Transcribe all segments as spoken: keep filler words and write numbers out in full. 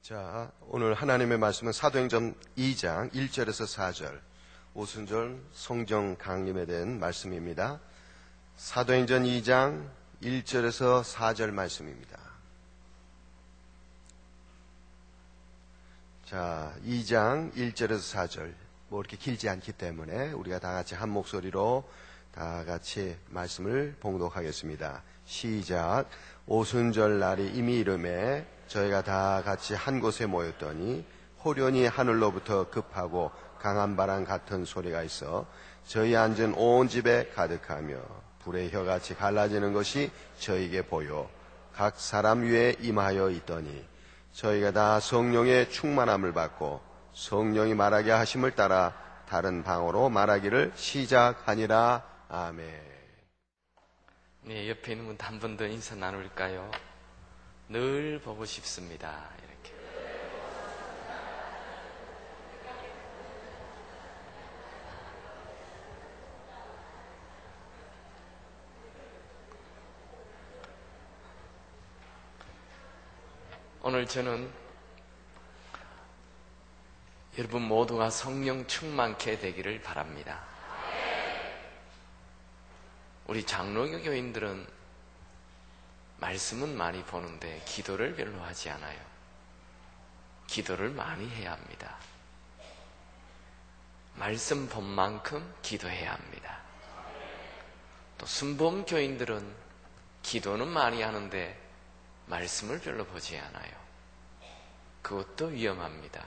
자, 오늘 하나님의 말씀은 사도행전 이 장 일 절에서 사 절, 오순절 성령 강림에 대한 말씀입니다. 사도행전 이 장 일 절에서 사 절 말씀입니다. 자, 이 장 일 절에서 사 절, 뭐 이렇게 길지 않기 때문에 우리가 다 같이 한 목소리로 다 같이 말씀을 봉독하겠습니다. 시작. 오순절 날이 이미 이름에 저희가 다 같이 한 곳에 모였더니 호련히 하늘로부터 급하고 강한 바람 같은 소리가 있어 저희 앉은 온 집에 가득하며 불의 혀같이 갈라지는 것이 저희에게 보여 각 사람 위에 임하여 있더니 저희가 다 성령의 충만함을 받고 성령이 말하게 하심을 따라 다른 방언으로 말하기를 시작하니라. 아멘. 네, 옆에 있는 분 한 번 더 인사 나눌까요? 늘 보고 싶습니다. 이렇게. 오늘 저는 여러분 모두가 성령 충만케 되기를 바랍니다. 우리 장로교 교인들은 말씀은 많이 보는데 기도를 별로 하지 않아요. 기도를 많이 해야 합니다. 말씀 본 만큼 기도해야 합니다. 또 순범 교인들은 기도는 많이 하는데 말씀을 별로 보지 않아요. 그것도 위험합니다.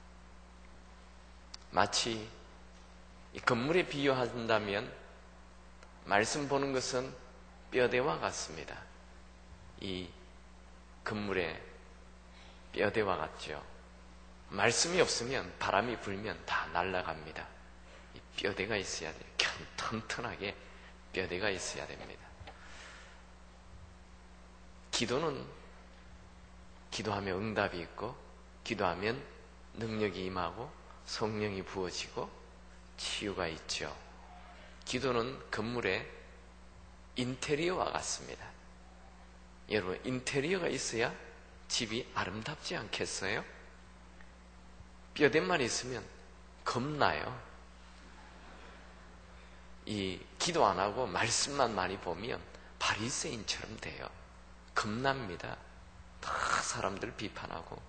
마치 이 건물에 비유한다면 말씀 보는 것은 뼈대와 같습니다. 이 건물의 뼈대와 같죠. 말씀이 없으면 바람이 불면 다 날아갑니다. 이 뼈대가 있어야 돼요. 튼튼하게 뼈대가 있어야 됩니다. 기도는 기도하면 응답이 있고 기도하면 능력이 임하고 성령이 부어지고 치유가 있죠. 기도는 건물의 인테리어와 같습니다. 여러분, 인테리어가 있어야 집이 아름답지 않겠어요? 뼈대만 있으면 겁나요. 이 기도 안 하고 말씀만 많이 보면 바리새인처럼 돼요. 겁납니다. 다 사람들 비판하고.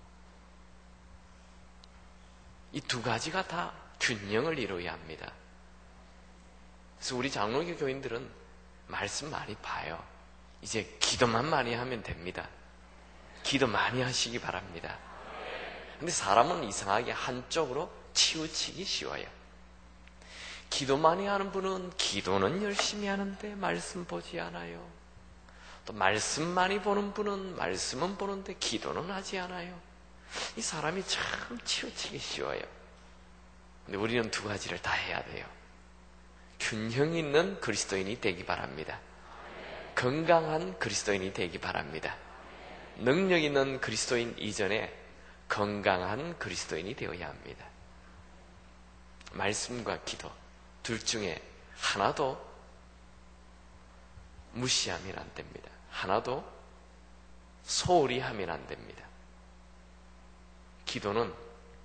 이 두 가지가 다 균형을 이루어야 합니다. 그래서 우리 장로교 교인들은 말씀 많이 봐요. 이제 기도만 많이 하면 됩니다. 기도 많이 하시기 바랍니다. 근데 사람은 이상하게 한쪽으로 치우치기 쉬워요. 기도 많이 하는 분은 기도는 열심히 하는데 말씀 보지 않아요. 또 말씀 많이 보는 분은 말씀은 보는데 기도는 하지 않아요. 이 사람이 참 치우치기 쉬워요. 근데 우리는 두 가지를 다 해야 돼요. 균형 있는 그리스도인이 되기 바랍니다. 건강한 그리스도인이 되기 바랍니다. 능력 있는 그리스도인 이전에 건강한 그리스도인이 되어야 합니다. 말씀과 기도 둘 중에 하나도 무시하면 안 됩니다. 하나도 소홀히 하면 안 됩니다. 기도는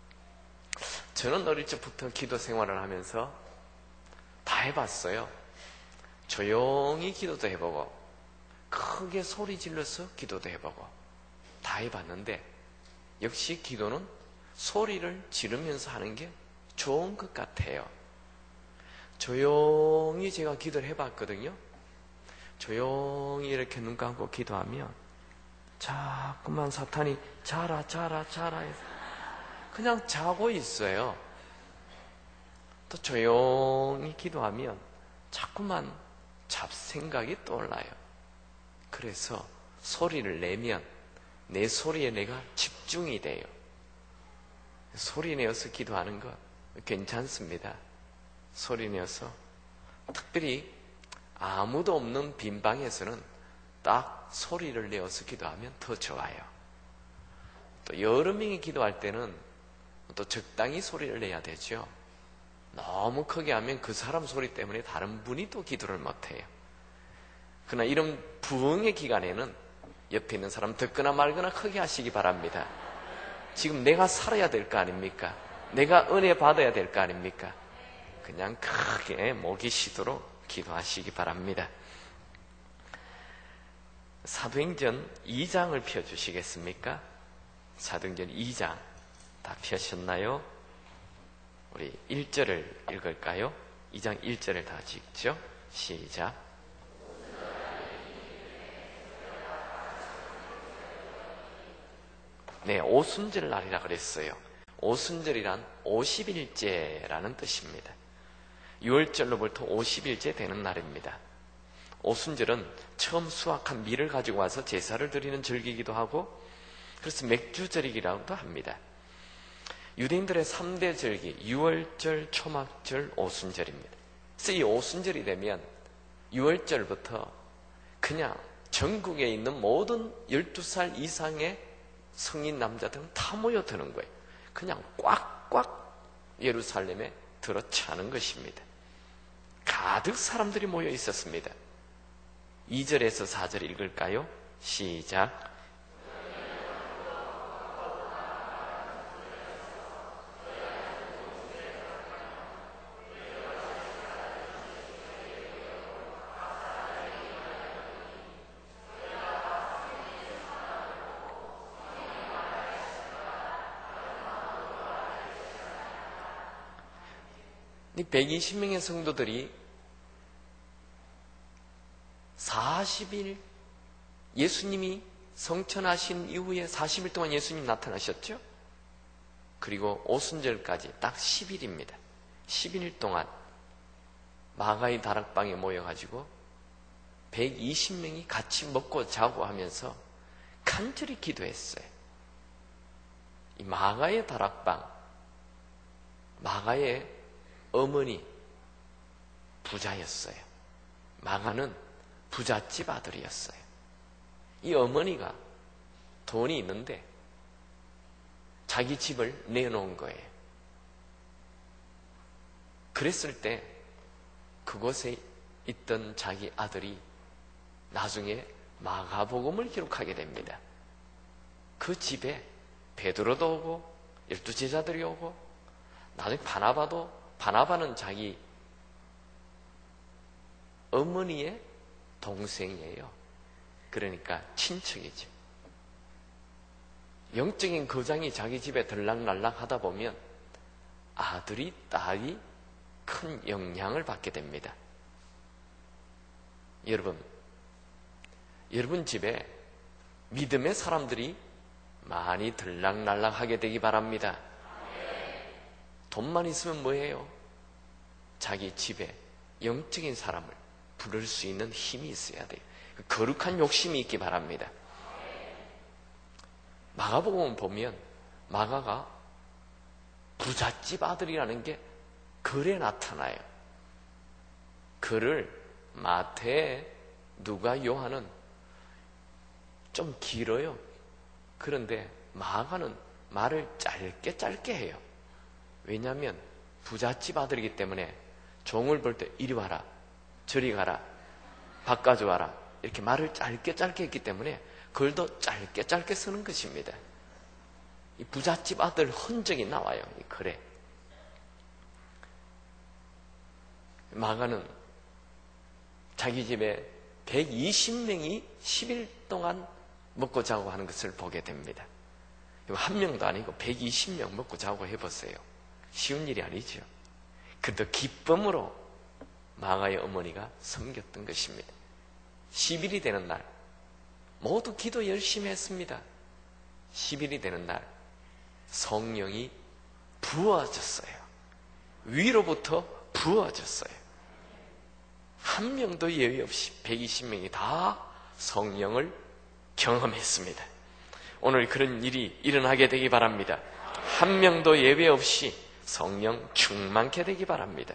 저는 어릴 적부터 기도 생활을 하면서 다 해봤어요. 조용히 기도도 해보고 크게 소리 질러서 기도도 해보고 다 해봤는데 역시 기도는 소리를 지르면서 하는 게 좋은 것 같아요. 조용히 제가 기도를 해봤거든요. 조용히 이렇게 눈 감고 기도하면 자꾸만 사탄이 자라 자라 자라 해서 그냥 자고 있어요. 또 조용히 기도하면 자꾸만 잡생각이 떠올라요. 그래서 소리를 내면 내 소리에 내가 집중이 돼요. 소리 내어서 기도하는 거 괜찮습니다. 소리 내어서 특별히 아무도 없는 빈 방에서는 딱 소리를 내어서 기도하면 더 좋아요. 또 여러 명이 기도할 때는 또 적당히 소리를 내야 되죠. 너무 크게 하면 그 사람 소리 때문에 다른 분이 또 기도를 못해요. 그러나 이런 부흥의 기간에는 옆에 있는 사람 듣거나 말거나 크게 하시기 바랍니다. 지금 내가 살아야 될 거 아닙니까? 내가 은혜 받아야 될 거 아닙니까? 그냥 크게 목이 쉬도록 기도하시기 바랍니다. 사도행전 이 장을 펴주시겠습니까? 사도행전 이 장 다 펴셨나요? 우리 일 절을 읽을까요? 이 장 일 절을 다 읽죠? 시작. 네, 오순절 날이라 그랬어요. 오순절이란 오십 일째라는 뜻입니다. 유월절로부터 오십 일째 되는 날입니다. 오순절은 처음 수확한 밀을 가지고 와서 제사를 드리는 절기이기도 하고, 그래서 맥주절이라고도 합니다. 유대인들의 삼 대 절기, 유월절, 초막절, 오순절입니다. 그래서 이 오순절이 되면 유월절부터 그냥 전국에 있는 모든 열두 살 이상의 성인 남자들은 다 모여드는 거예요. 그냥 꽉꽉 예루살렘에 들어차는 것입니다. 가득 사람들이 모여 있었습니다. 이 절에서 사 절 읽을까요? 시작. 이 백이십 명의 성도들이 사십 일 예수님이 성천하신 이후에 사십 일 동안 예수님 나타나셨죠? 그리고 오순절까지 딱 십 일입니다. 십일 일 동안 마가의 다락방에 모여가지고 백이십 명이 같이 먹고 자고 하면서 간절히 기도했어요. 이 마가의 다락방, 마가의 어머니 부자였어요. 마가는 부잣집 아들이었어요. 이 어머니가 돈이 있는데 자기 집을 내놓은 거예요. 그랬을 때 그곳에 있던 자기 아들이 나중에 마가복음을 기록하게 됩니다. 그 집에 베드로도 오고 열두 제자들이 오고 나중에 바나바도, 바나바는 자기 어머니의 동생이에요. 그러니까 친척이죠. 영적인 거장이 자기 집에 들락날락 하다 보면 아들이, 딸이 큰 영향을 받게 됩니다. 여러분, 여러분 집에 믿음의 사람들이 많이 들락날락하게 되기 바랍니다. 돈만 있으면 뭐예요? 자기 집에 영적인 사람을 부를 수 있는 힘이 있어야 돼요. 거룩한 욕심이 있기 바랍니다. 마가복음 보면 마가가 부잣집 아들이라는 게 글에 나타나요. 글을 마태, 누가, 요한은 좀 길어요. 그런데 마가는 말을 짧게 짧게 해요. 왜냐하면 부잣집 아들이기 때문에 종을 볼 때 이리 와라, 저리 가라, 밥 가져와라 이렇게 말을 짧게 짧게 했기 때문에 글도 짧게 짧게 쓰는 것입니다. 이 부잣집 아들 흔적이 나와요, 이 글에. 마가는 자기 집에 백이십 명이 십 일 동안 먹고 자고 하는 것을 보게 됩니다. 한 명도 아니고 백이십 명 먹고 자고 해보세요. 쉬운 일이 아니죠. 그래도 기쁨으로 마가의 어머니가 섬겼던 것입니다. 십 일이 되는 날 모두 기도 열심히 했습니다. 십 일이 되는 날 성령이 부어졌어요. 위로부터 부어졌어요. 한 명도 예외 없이 백이십 명이 다 성령을 경험했습니다. 오늘 그런 일이 일어나게 되기 바랍니다. 한 명도 예외 없이 성령 충만케 되기 바랍니다.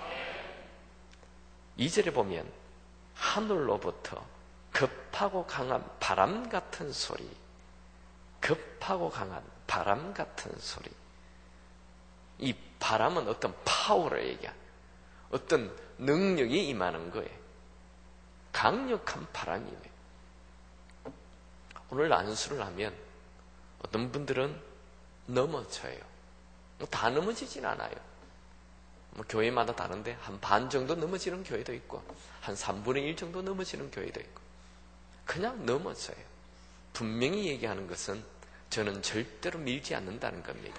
이 절에 보면 하늘로부터 급하고 강한 바람 같은 소리, 급하고 강한 바람 같은 소리. 이 바람은 어떤 파워를 얘기한, 어떤 능력이 임하는 거예요. 강력한 바람이에요. 오늘 안수를 하면 어떤 분들은 넘어져요. 뭐 다 넘어지진 않아요. 뭐 교회마다 다른데 한 반 정도 넘어지는 교회도 있고 한 삼분의 일 정도 넘어지는 교회도 있고 그냥 넘어져요. 분명히 얘기하는 것은 저는 절대로 밀지 않는다는 겁니다.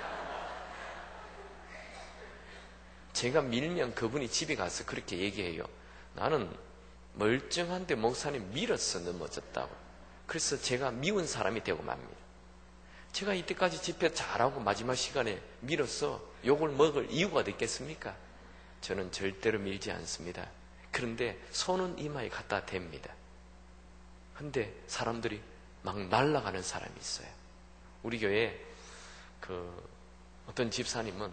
제가 밀면 그분이 집에 가서 그렇게 얘기해요. 나는 멀쩡한데 목사님 밀어서 넘어졌다고. 그래서 제가 미운 사람이 되고 맙니다. 제가 이때까지 집회 잘하고 마지막 시간에 밀어서 욕을 먹을 이유가 어디 있겠습니까? 저는 절대로 밀지 않습니다. 그런데 손은 이마에 갖다 댑니다. 근데 사람들이 막 날아가는 사람이 있어요. 우리 교회에 그 어떤 집사님은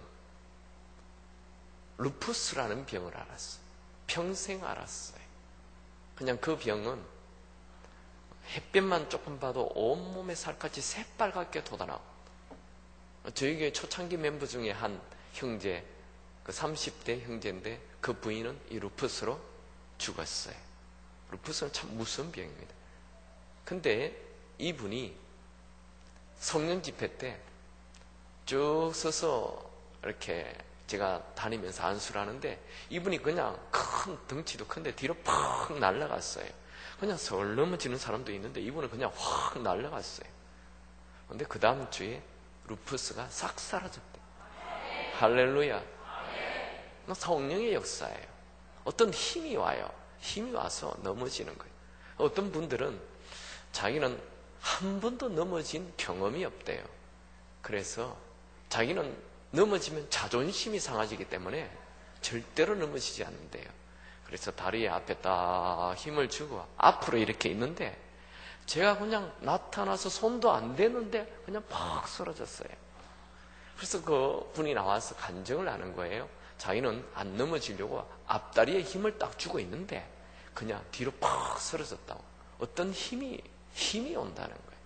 루푸스라는 병을 알았어요. 평생 알았어요. 그냥 그 병은 햇빛만 조금 봐도 온몸에 살갗이 새빨갛게 돋아나고, 저희 교회 초창기 멤버 중에 한 형제, 그 삼십 대 형제인데 그 부인은 이 루푸스로 죽었어요. 루푸스는 참 무서운 병입니다. 근데 이분이 성령 집회 때 쭉 서서 이렇게 제가 다니면서 안수를 하는데 이분이 그냥 큰 덩치도 큰데 뒤로 팍 날아갔어요. 그냥 서울 넘어지는 사람도 있는데 이분은 그냥 확 날아갔어요. 근데 그 다음 주에 루푸스가 싹 사라졌대요. 할렐루야. 성령의 역사예요. 어떤 힘이 와요. 힘이 와서 넘어지는 거예요. 어떤 분들은 자기는 한 번도 넘어진 경험이 없대요. 그래서 자기는 넘어지면 자존심이 상해지기 때문에 절대로 넘어지지 않는데요. 그래서 다리 앞에 딱 힘을 주고 앞으로 이렇게 있는데 제가 그냥 나타나서 손도 안 대는데 그냥 팍 쓰러졌어요. 그래서 그 분이 나와서 간증을 하는 거예요. 자기는 안 넘어지려고 앞다리에 힘을 딱 주고 있는데 그냥 뒤로 팍 쓰러졌다고. 어떤 힘이 힘이 온다는 거예요.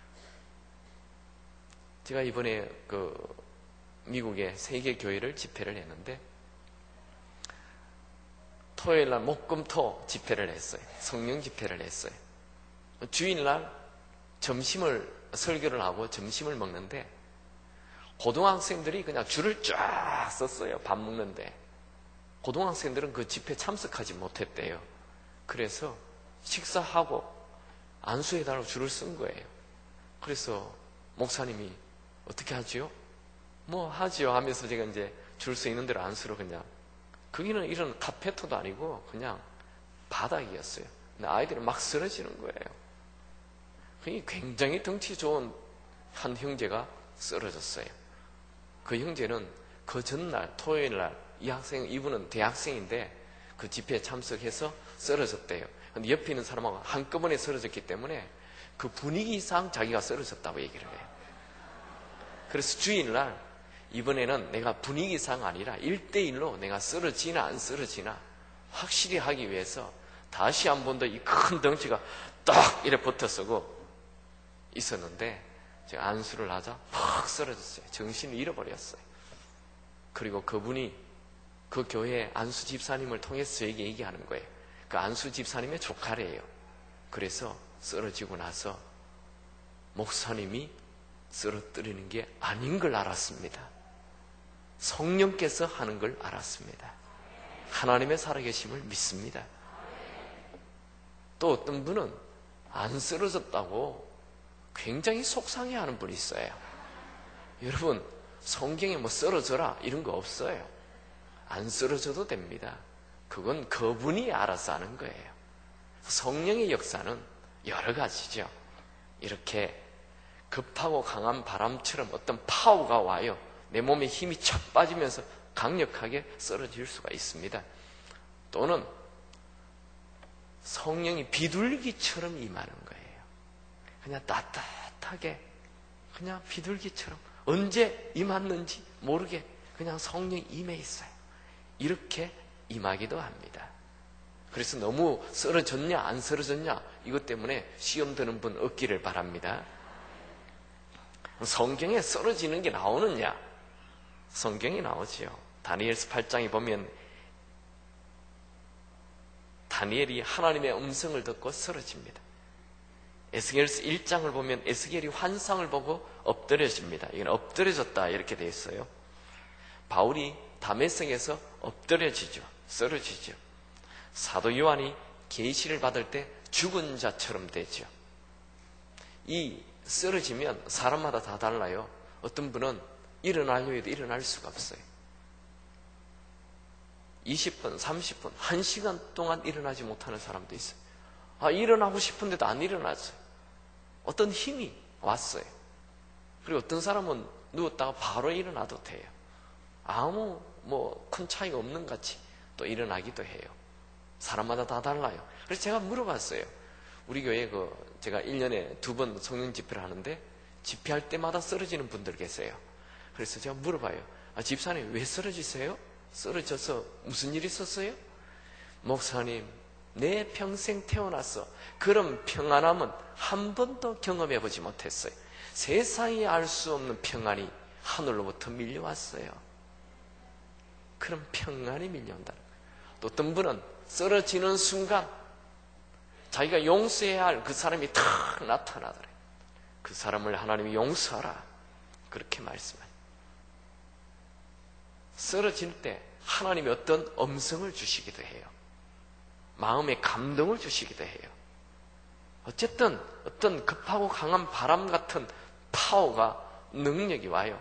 제가 이번에 그 미국의 세계 교회를 집회를 했는데 토요일날 목금토 집회를 했어요. 성령 집회를 했어요. 주일날 점심을 설교를 하고 점심을 먹는데 고등학생들이 그냥 줄을 쫙 섰어요. 밥 먹는데 고등학생들은 그 집회 참석하지 못했대요. 그래서 식사하고 안수해달라고 줄을 쓴 거예요. 그래서 목사님이 어떻게 하지요? 뭐 하지요 하면서 제가 이제 줄 서 있는 대로 안수로 그냥, 거기는 이런 카페터도 아니고 그냥 바닥이었어요. 근데 아이들이 막 쓰러지는 거예요. 그게 굉장히 덩치 좋은 한 형제가 쓰러졌어요. 그 형제는 그 전날 토요일날 이 학생, 이분은 대학생인데 그 집회에 참석해서 쓰러졌대요. 근데 옆에 있는 사람하고 한꺼번에 쓰러졌기 때문에 그 분위기상 자기가 쓰러졌다고 얘기를 해요. 그래서 주일날 이번에는 내가 분위기상 아니라 일 대일로 내가 쓰러지나 안 쓰러지나 확실히 하기 위해서 다시 한 번 더 이 큰 덩치가 딱 이래 붙어서고 있었는데 제가 안수를 하자 팍 쓰러졌어요. 정신을 잃어버렸어요. 그리고 그분이 그 교회 안수 집사님을 통해서 저에게 얘기하는 거예요. 그 안수 집사님의 조카래요. 그래서 쓰러지고 나서 목사님이 쓰러뜨리는 게 아닌 걸 알았습니다. 성령께서 하는 걸 알았습니다. 하나님의 살아계심을 믿습니다. 또 어떤 분은 안 쓰러졌다고 굉장히 속상해하는 분이 있어요. 여러분, 성경에 뭐 쓰러져라 이런 거 없어요. 안 쓰러져도 됩니다. 그건 그분이 알아서 하는 거예요. 성령의 역사는 여러 가지죠. 이렇게 급하고 강한 바람처럼 어떤 파워가 와요. 내 몸에 힘이 척 빠지면서 강력하게 쓰러질 수가 있습니다. 또는 성령이 비둘기처럼 임하는 거예요. 그냥 따뜻하게 그냥 비둘기처럼 언제 임했는지 모르게 그냥 성령이 임해 있어요. 이렇게 임하기도 합니다. 그래서 너무 쓰러졌냐 안 쓰러졌냐 이것 때문에 시험 드는 분 없기를 바랍니다. 성경에 쓰러지는 게 나오느냐? 성경이 나오지요. 다니엘서 팔 장에 보면 다니엘이 하나님의 음성을 듣고 쓰러집니다. 에스겔서 일 장을 보면 에스겔이 환상을 보고 엎드려집니다. 이건 엎드려졌다 이렇게 되어 있어요. 바울이 다메섹에서 엎드려지죠. 쓰러지죠. 사도 요한이 계시를 받을 때 죽은 자처럼 되죠. 이 쓰러지면 사람마다 다 달라요. 어떤 분은 일어나려 해도 일어날 수가 없어요. 이십 분, 삼십 분, 한 시간 동안 일어나지 못하는 사람도 있어요. 아, 일어나고 싶은데도 안 일어나죠. 어떤 힘이 왔어요. 그리고 어떤 사람은 누웠다가 바로 일어나도 돼요. 아무 뭐 큰 차이가 없는 같이 또 일어나기도 해요. 사람마다 다 달라요. 그래서 제가 물어봤어요. 우리 교회 그 제가 일 년에 두 번 성령 집회를 하는데 집회할 때마다 쓰러지는 분들 계세요. 그래서 제가 물어봐요. 아, 집사님 왜 쓰러지세요? 쓰러져서 무슨 일이 있었어요? 목사님, 내 평생 태어나서 그런 평안함은 한 번도 경험해 보지 못했어요. 세상이 알 수 없는 평안이 하늘로부터 밀려왔어요. 그런 평안이 밀려온다. 또 어떤 분은 쓰러지는 순간 자기가 용서해야 할 그 사람이 탁 나타나더래. 그 사람을 하나님이 용서하라. 그렇게 말씀해요. 쓰러질 때 하나님이 어떤 음성을 주시기도 해요. 마음에 감동을 주시기도 해요. 어쨌든 어떤 급하고 강한 바람 같은 파워가 능력이 와요.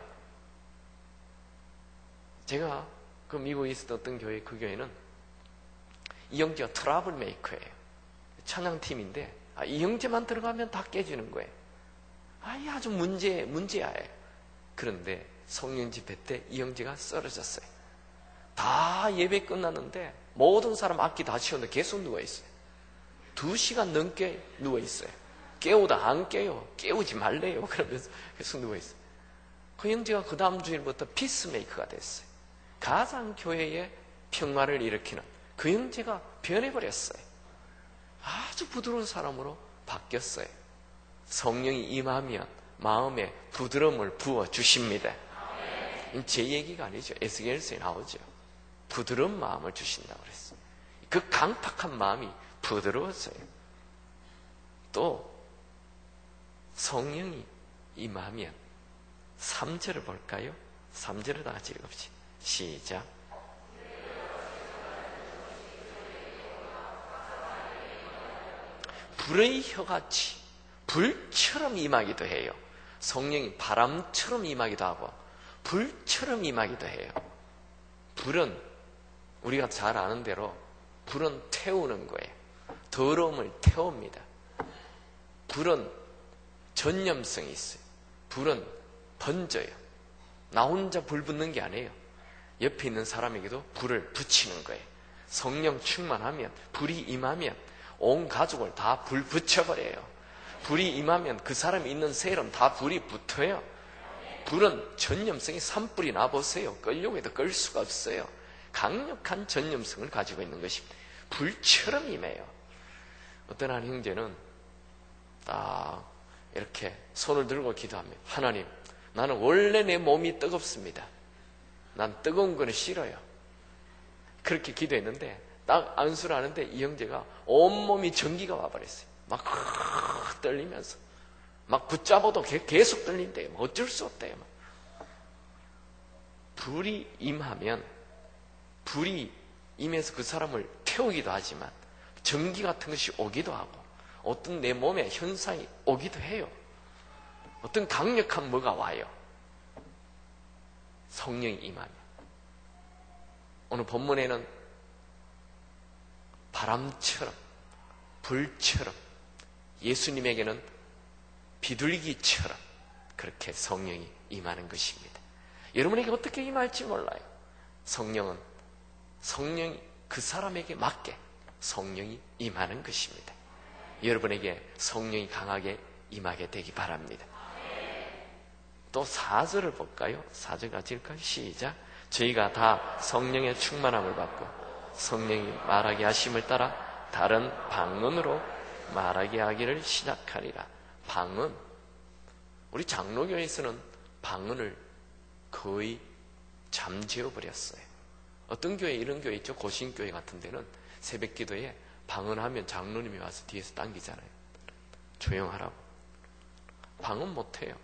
제가 그 미국에 있었던 어떤 교회, 그 교회는 이 형제가 트러블 메이커예요. 찬양팀인데 아, 이 형제만 들어가면 다 깨지는 거예요. 아, 이 아주 문제, 문제야예요. 그런데 성령 집회 때 이 형제가 쓰러졌어요. 다 예배 끝났는데 모든 사람 악기 다 치웠는데 계속 누워있어요. 두 시간 넘게 누워있어요. 깨우다 안 깨요. 깨우지 말래요. 그러면서 계속 누워있어요. 그 형제가 그 다음 주일부터 피스메이커가 됐어요. 가장 교회에 평화를 일으키는 그 형제가 변해버렸어요. 아주 부드러운 사람으로 바뀌었어요. 성령이 임하면 마음에 부드러움을 부어주십니다. 제 얘기가 아니죠. 에스겔서에 나오죠. 부드러운 마음을 주신다고 그랬어요. 그 강팍한 마음이 부드러웠어요. 또 성령이 임하면 삼 절을 볼까요? 삼 절을 다 같이 읽읍시다. 시작. 불의 혀같이 불처럼 임하기도 해요. 성령이 바람처럼 임하기도 하고 불처럼 임하기도 해요. 불은 우리가 잘 아는 대로 불은 태우는 거예요. 더러움을 태웁니다. 불은 전염성이 있어요. 불은 번져요. 나 혼자 불 붙는 게 아니에요. 옆에 있는 사람에게도 불을 붙이는 거예요. 성령 충만하면, 불이 임하면 온 가족을 다 불 붙여버려요. 불이 임하면 그 사람이 있는 세럼 다 불이 붙어요. 불은 전염성이 산불이 나보세요. 끌려고 해도 끌 수가 없어요. 강력한 전염성을 가지고 있는 것입니다. 불처럼 임해요. 어떤 한 형제는 딱 이렇게 손을 들고 기도하며 하나님, 나는 원래 내 몸이 뜨겁습니다. 난 뜨거운 거는 싫어요. 그렇게 기도했는데 딱 안수를 하는데 이 형제가 온몸이 전기가 와버렸어요. 막 떨리면서 막 붙잡아도 계속 떨린대요. 어쩔 수 없대요. 불이 임하면 불이 임해서 그 사람을 태우기도 하지만 전기 같은 것이 오기도 하고 어떤 내 몸에 현상이 오기도 해요. 어떤 강력한 뭐가 와요. 성령이 임하면. 오늘 본문에는 바람처럼 불처럼 예수님에게는 비둘기처럼 그렇게 성령이 임하는 것입니다. 여러분에게 어떻게 임할지 몰라요. 성령은 성령이 그 사람에게 맞게 성령이 임하는 것입니다. 여러분에게 성령이 강하게 임하게 되기 바랍니다. 또 사 절을 볼까요? 사 절 같이 읽을까요? 시작. 저희가 다 성령의 충만함을 받고 성령이 말하게 하심을 따라 다른 방언으로 말하게 하기를 시작하리라. 방언. 우리 장로교에서는 방언을 거의 잠재워 버렸어요. 어떤 교회, 이런 교회 있죠? 고신교회 같은 데는 새벽 기도에 방언하면 장로님이 와서 뒤에서 당기잖아요. 조용하라고. 방언 못해요.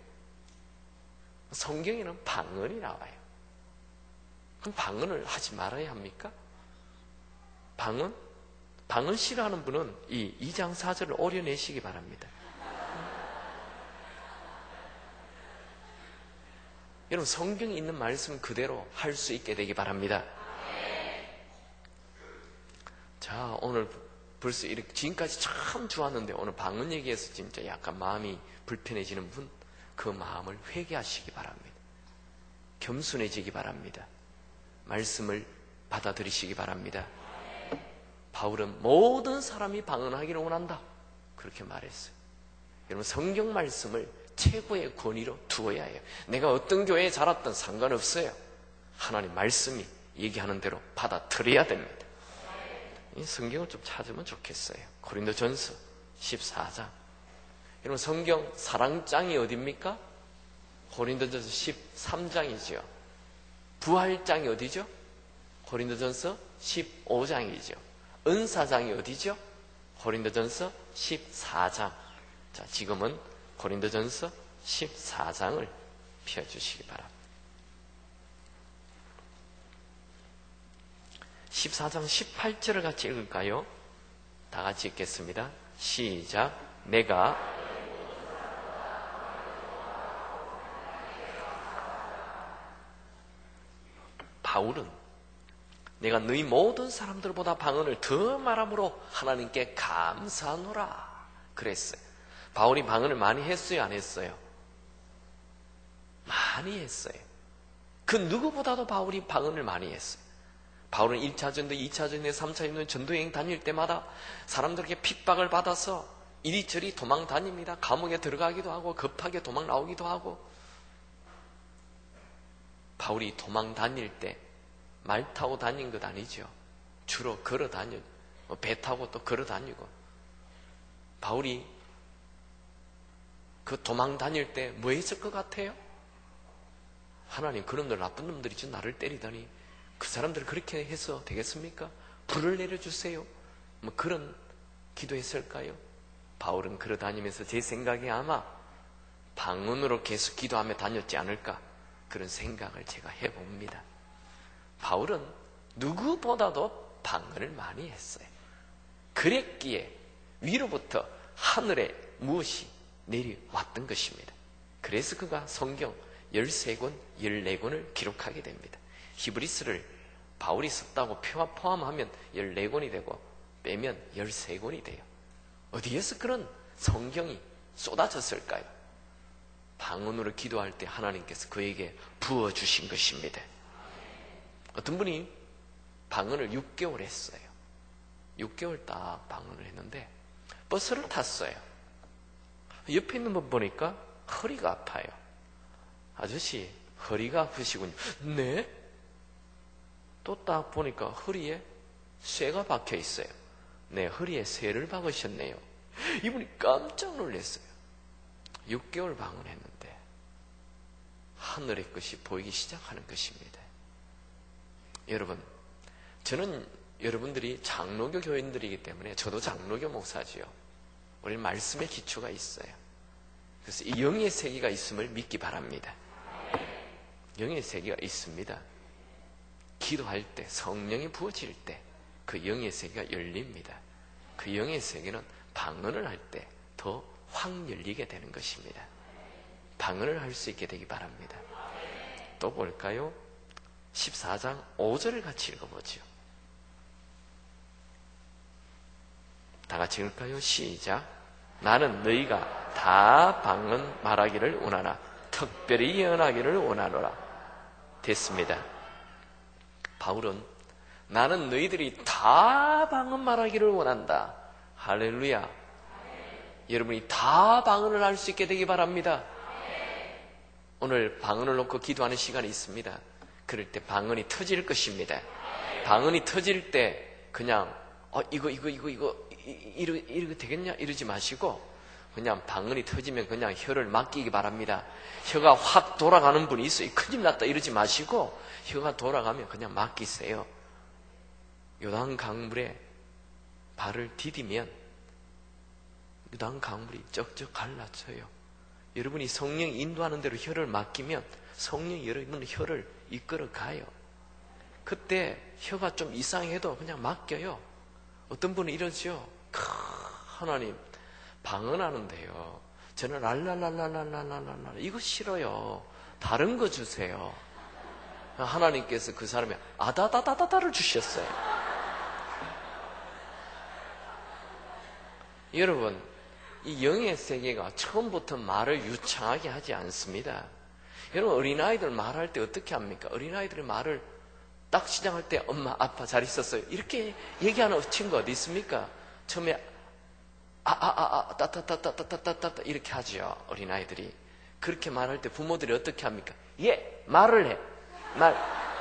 성경에는 방언이 나와요. 그럼 방언을 하지 말아야 합니까? 방언? 방언 싫어하는 분은 이 이 장 사 절을 오려내시기 바랍니다. 여러분, 성경에 있는 말씀 그대로 할 수 있게 되기 바랍니다. 자, 오늘 벌써 이렇게 지금까지 참 좋았는데 오늘 방언 얘기해서 진짜 약간 마음이 불편해지는 분, 그 마음을 회개하시기 바랍니다. 겸손해지기 바랍니다. 말씀을 받아들이시기 바랍니다. 바울은 모든 사람이 방언하기를 원한다, 그렇게 말했어요. 여러분, 성경 말씀을 최고의 권위로 두어야 해요. 내가 어떤 교회에 자랐든 상관없어요. 하나님 말씀이 얘기하는 대로 받아들여야 됩니다. 이 성경을 좀 찾으면 좋겠어요. 고린도전서 십사 장. 여러분, 성경 사랑장이 어디입니까? 고린도전서 십삼 장이죠. 부활장이 어디죠? 고린도전서 십오 장이죠. 은사장이 어디죠? 고린도전서 십사 장. 자, 지금은 고린도전서 십사 장을 펴주시기 바랍니다. 십사 장 십팔 절을 같이 읽을까요? 다 같이 읽겠습니다. 시작. 내가 바울은 내가 너희 모든 사람들보다 방언을 더 말함으로 하나님께 감사하노라 그랬어요. 바울이 방언을 많이 했어요, 안 했어요? 많이 했어요. 그 누구보다도 바울이 방언을 많이 했어요. 바울은 일 차 전도, 이 차 전도, 삼 차 전도 전도여행 다닐 때마다 사람들에게 핍박을 받아서 이리저리 도망 다닙니다. 감옥에 들어가기도 하고 급하게 도망 나오기도 하고. 바울이 도망 다닐 때 말 타고 다닌 것 아니죠. 주로 걸어 다니고 배 타고 또 걸어 다니고. 바울이 그 도망 다닐 때 뭐 했을 것 같아요? 하나님, 그런 놈들, 나쁜 놈들이 지 나를 때리다니 그 사람들 그렇게 해서 되겠습니까? 불을 내려주세요. 뭐 그런 기도했을까요? 바울은 걸어 다니면서 제 생각에 아마 방언으로 계속 기도하며 다녔지 않을까, 그런 생각을 제가 해봅니다. 바울은 누구보다도 방언을 많이 했어요. 그랬기에 위로부터 하늘에 무엇이 내려왔던 것입니다. 그래서 그가 성경 열세 권, 열네 권을 기록하게 됩니다. 히브리스를 바울이 썼다고 포함하면 열네 권이 되고 빼면 열세 권이 돼요. 어디에서 그런 성경이 쏟아졌을까요? 방언으로 기도할 때 하나님께서 그에게 부어주신 것입니다. 어떤 분이 방언을 육 개월 했어요. 육 개월 딱 방언을 했는데 버스를 탔어요. 옆에 있는 분 보니까 허리가 아파요. 아저씨, 허리가 아프시군요. 네? 또 딱 보니까 허리에 쇠가 박혀 있어요. 네, 허리에 쇠를 박으셨네요. 이분이 깜짝 놀랐어요. 육 개월 방언했는데 하늘의 것이 보이기 시작하는 것입니다. 여러분, 저는 여러분들이 장로교 교인들이기 때문에, 저도 장로교 목사지요. 우리는 말씀의 기초가 있어요. 그래서 이 영의 세계가 있음을 믿기 바랍니다. 영의 세계가 있습니다. 기도할 때, 성령이 부어질 때 그 영의 세계가 열립니다. 그 영의 세계는 방언을 할 때 더 확 열리게 되는 것입니다. 방언을 할 수 있게 되기 바랍니다. 또 볼까요? 십사 장 오 절을 같이 읽어보죠. 다 같이 읽을까요? 시작. 나는 너희가 다 방언 말하기를 원하나 특별히 예언하기를 원하노라. 됐습니다. 바울은 나는 너희들이 다 방언 말하기를 원한다. 할렐루야. 여러분이 다 방언을 할 수 있게 되기 바랍니다. 오늘 방언을 놓고 기도하는 시간이 있습니다. 그럴 때 방언이 터질 것입니다. 방언이 터질 때 그냥 어 이거 이거 이거 이거 이러 이러게 되겠냐 이러지 마시고 그냥 방언이 터지면 그냥 혀를 맡기기 바랍니다. 혀가 확 돌아가는 분이 있어요. 큰일 났다 이러지 마시고 혀가 돌아가면 그냥 맡기세요. 요단 강물에 발을 디디면 무당 강물이 쩍쩍 갈라져요. 여러분이 성령이 인도하는 대로 혀를 맡기면 성령이 여러분 혀를 이끌어 가요. 그때 혀가 좀 이상해도 그냥 맡겨요. 어떤 분은 이러죠. 크, 하나님 방언하는데요, 저는 랄랄랄랄랄랄랄랄 이거 싫어요. 다른 거 주세요. 하나님께서 그 사람이 아다다다다다를 주셨어요. 여러분, 이 영의 세계가 처음부터 말을 유창하게 하지 않습니다. 여러분, 어린아이들 말할 때 어떻게 합니까? 어린아이들의 말을 딱 시작할 때 엄마, 아빠 잘 있었어요 이렇게 얘기하는 친구 어디 있습니까? 처음에 아아아아 따따따따따따따 이렇게 하죠. 어린아이들이 그렇게 말할 때 부모들이 어떻게 합니까? 예, 말을 해. 말.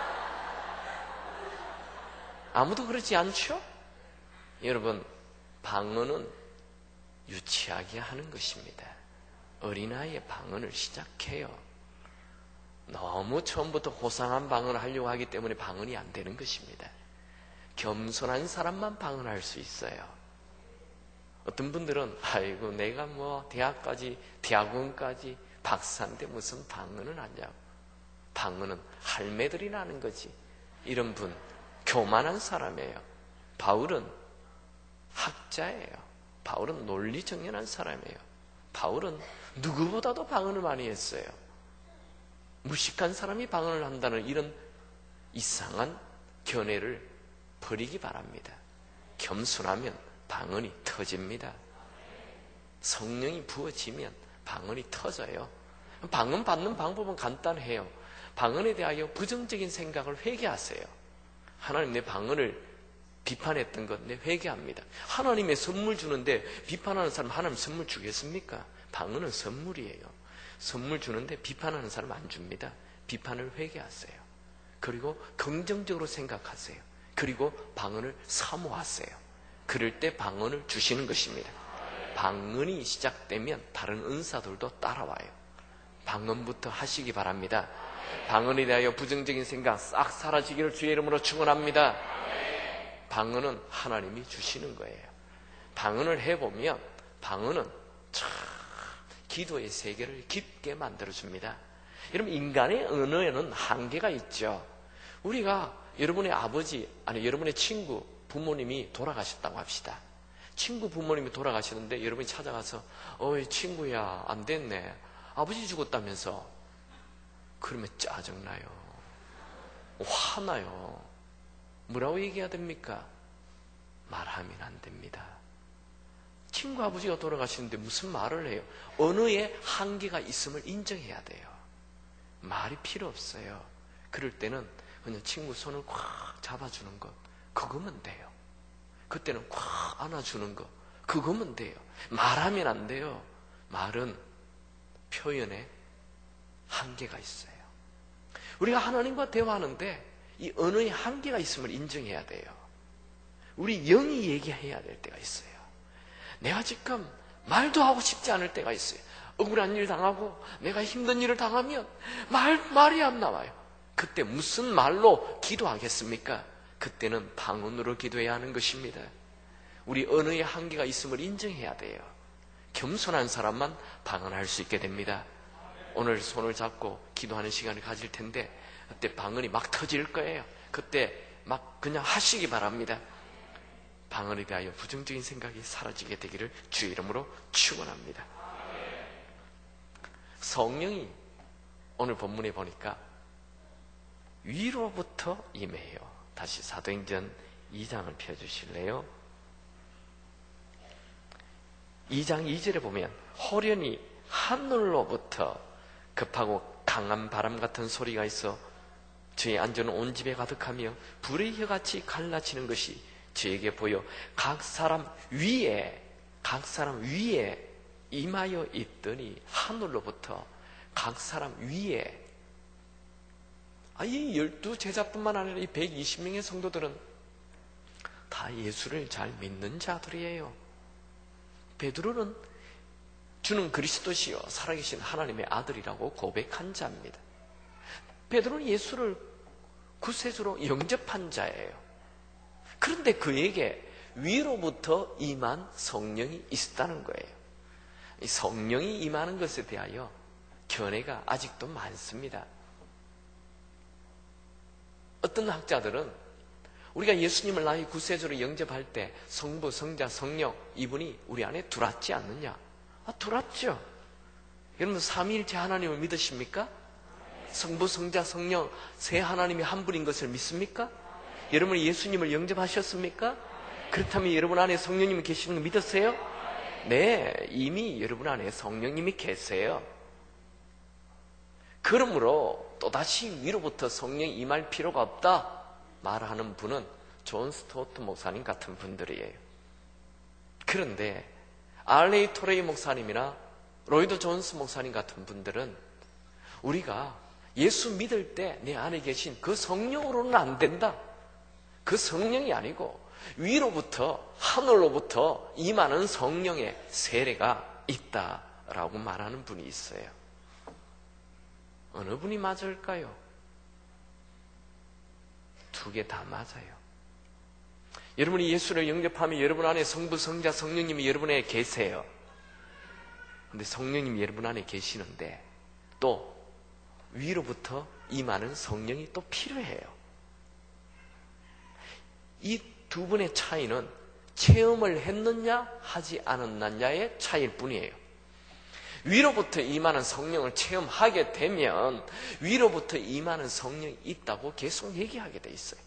아무도 그러지 않죠? 여러분, 방언은 유치하게 하는 것입니다. 어린아이의 방언을 시작해요. 너무 처음부터 호상한 방언을 하려고 하기 때문에 방언이 안 되는 것입니다. 겸손한 사람만 방언할 수 있어요. 어떤 분들은 아이고 내가 뭐 대학까지 대학원까지 박사인데 무슨 방언을 하냐고. 방언은 할매들이나 하는 거지. 이런 분 교만한 사람이에요. 바울은 학자예요. 바울은 논리정연한 사람이에요. 바울은 누구보다도 방언을 많이 했어요. 무식한 사람이 방언을 한다는 이런 이상한 견해를 버리기 바랍니다. 겸손하면 방언이 터집니다. 성령이 부어지면 방언이 터져요. 방언 받는 방법은 간단해요. 방언에 대하여 부정적인 생각을 회개하세요. 하나님, 내 방언을 비판했던 것 내 회개합니다. 하나님의 선물 주는데 비판하는 사람 하나님 선물 주겠습니까? 방언은 선물이에요. 선물 주는데 비판하는 사람 안 줍니다. 비판을 회개하세요. 그리고 긍정적으로 생각하세요. 그리고 방언을 사모하세요. 그럴 때 방언을 주시는 것입니다. 방언이 시작되면 다른 은사들도 따라와요. 방언부터 하시기 바랍니다. 방언에 대하여 부정적인 생각 싹 사라지기를 주의 이름으로 축원합니다. 방언은 하나님이 주시는 거예요. 방언을 해보면 방언은 참 기도의 세계를 깊게 만들어줍니다. 여러분, 인간의 언어에는 한계가 있죠. 우리가 여러분의 아버지, 아니 여러분의 친구, 부모님이 돌아가셨다고 합시다. 친구 부모님이 돌아가시는데 여러분이 찾아가서 어이 친구야 안 됐네, 아버지 죽었다면서. 그러면 짜증나요. 화나요. 뭐라고 얘기해야 됩니까? 말하면 안 됩니다. 친구 아버지가 돌아가시는데 무슨 말을 해요? 언어에 한계가 있음을 인정해야 돼요. 말이 필요 없어요. 그럴 때는 그냥 친구 손을 꽉 잡아주는 것, 그거면 돼요. 그때는 꽉 안아주는 것, 그거면 돼요. 말하면 안 돼요. 말은 표현에 한계가 있어요. 우리가 하나님과 대화하는데 이 언어에 한계가 있음을 인정해야 돼요. 우리 영이 얘기해야 될 때가 있어요. 내가 지금 말도 하고 싶지 않을 때가 있어요. 억울한 일 당하고 내가 힘든 일을 당하면 말, 말이 안 나와요. 그때 무슨 말로 기도하겠습니까? 그때는 방언으로 기도해야 하는 것입니다. 우리 언어의 한계가 있음을 인정해야 돼요. 겸손한 사람만 방언할 수 있게 됩니다. 오늘 손을 잡고 기도하는 시간을 가질 텐데 그때 방언이 막 터질 거예요. 그때 막 그냥 하시기 바랍니다. 방언에 대하여 부정적인 생각이 사라지게 되기를 주의 이름으로 축원합니다. 성령이 오늘 본문에 보니까 위로부터 임해요. 다시 사도행전 이 장을 펴주실래요? 이 장 이 절에 보면 호련히 하늘로부터 급하고 강한 바람 같은 소리가 있어 저의 안전은 온 집에 가득하며 불의 혀같이 갈라지는 것이 저에게 보여 각 사람 위에 각 사람 위에 임하여 있더니, 하늘로부터 각 사람 위에, 아, 이 열두 제자뿐만 아니라 이 백이십 명의 성도들은 다 예수를 잘 믿는 자들이에요. 베드로는 주는 그리스도시요 살아계신 하나님의 아들이라고 고백한 자입니다. 베드로는 예수를 구세주로 영접한 자예요. 그런데 그에게 위로부터 임한 성령이 있었다는 거예요. 이 성령이 임하는 것에 대하여 견해가 아직도 많습니다. 어떤 학자들은 우리가 예수님을 나의 구세주로 영접할 때 성부, 성자, 성령 이분이 우리 안에 들어왔지 않느냐? 아, 들어왔죠. 여러분 삼위일체 하나님을 믿으십니까? 성부, 성자, 성령 세 하나님이 한 분인 것을 믿습니까? 여러분이 예수님을 영접하셨습니까? 그렇다면 여러분 안에 성령님이 계시는 거 믿으세요? 네, 이미 여러분 안에 성령님이 계세요. 그러므로 또다시 위로부터 성령이 임할 필요가 없다 말하는 분은 존 스토어트 목사님 같은 분들이에요. 그런데 알레이 토레이 목사님이나 로이드 존스 목사님 같은 분들은 우리가 예수 믿을 때 내 안에 계신 그 성령으로는 안 된다. 그 성령이 아니고 위로부터 하늘로부터 임하는 성령의 세례가 있다라고 말하는 분이 있어요. 어느 분이 맞을까요? 두 개 다 맞아요. 여러분이 예수를 영접하면 여러분 안에 성부, 성자, 성령님이 여러분 안에 계세요. 근데 성령님이 여러분 안에 계시는데 또 위로부터 임하는 성령이 또 필요해요. 이 두 분의 차이는 체험을 했느냐 하지 않았느냐의 차이일 뿐이에요. 위로부터 임하는 성령을 체험하게 되면 위로부터 임하는 성령이 있다고 계속 얘기하게 돼 있어요.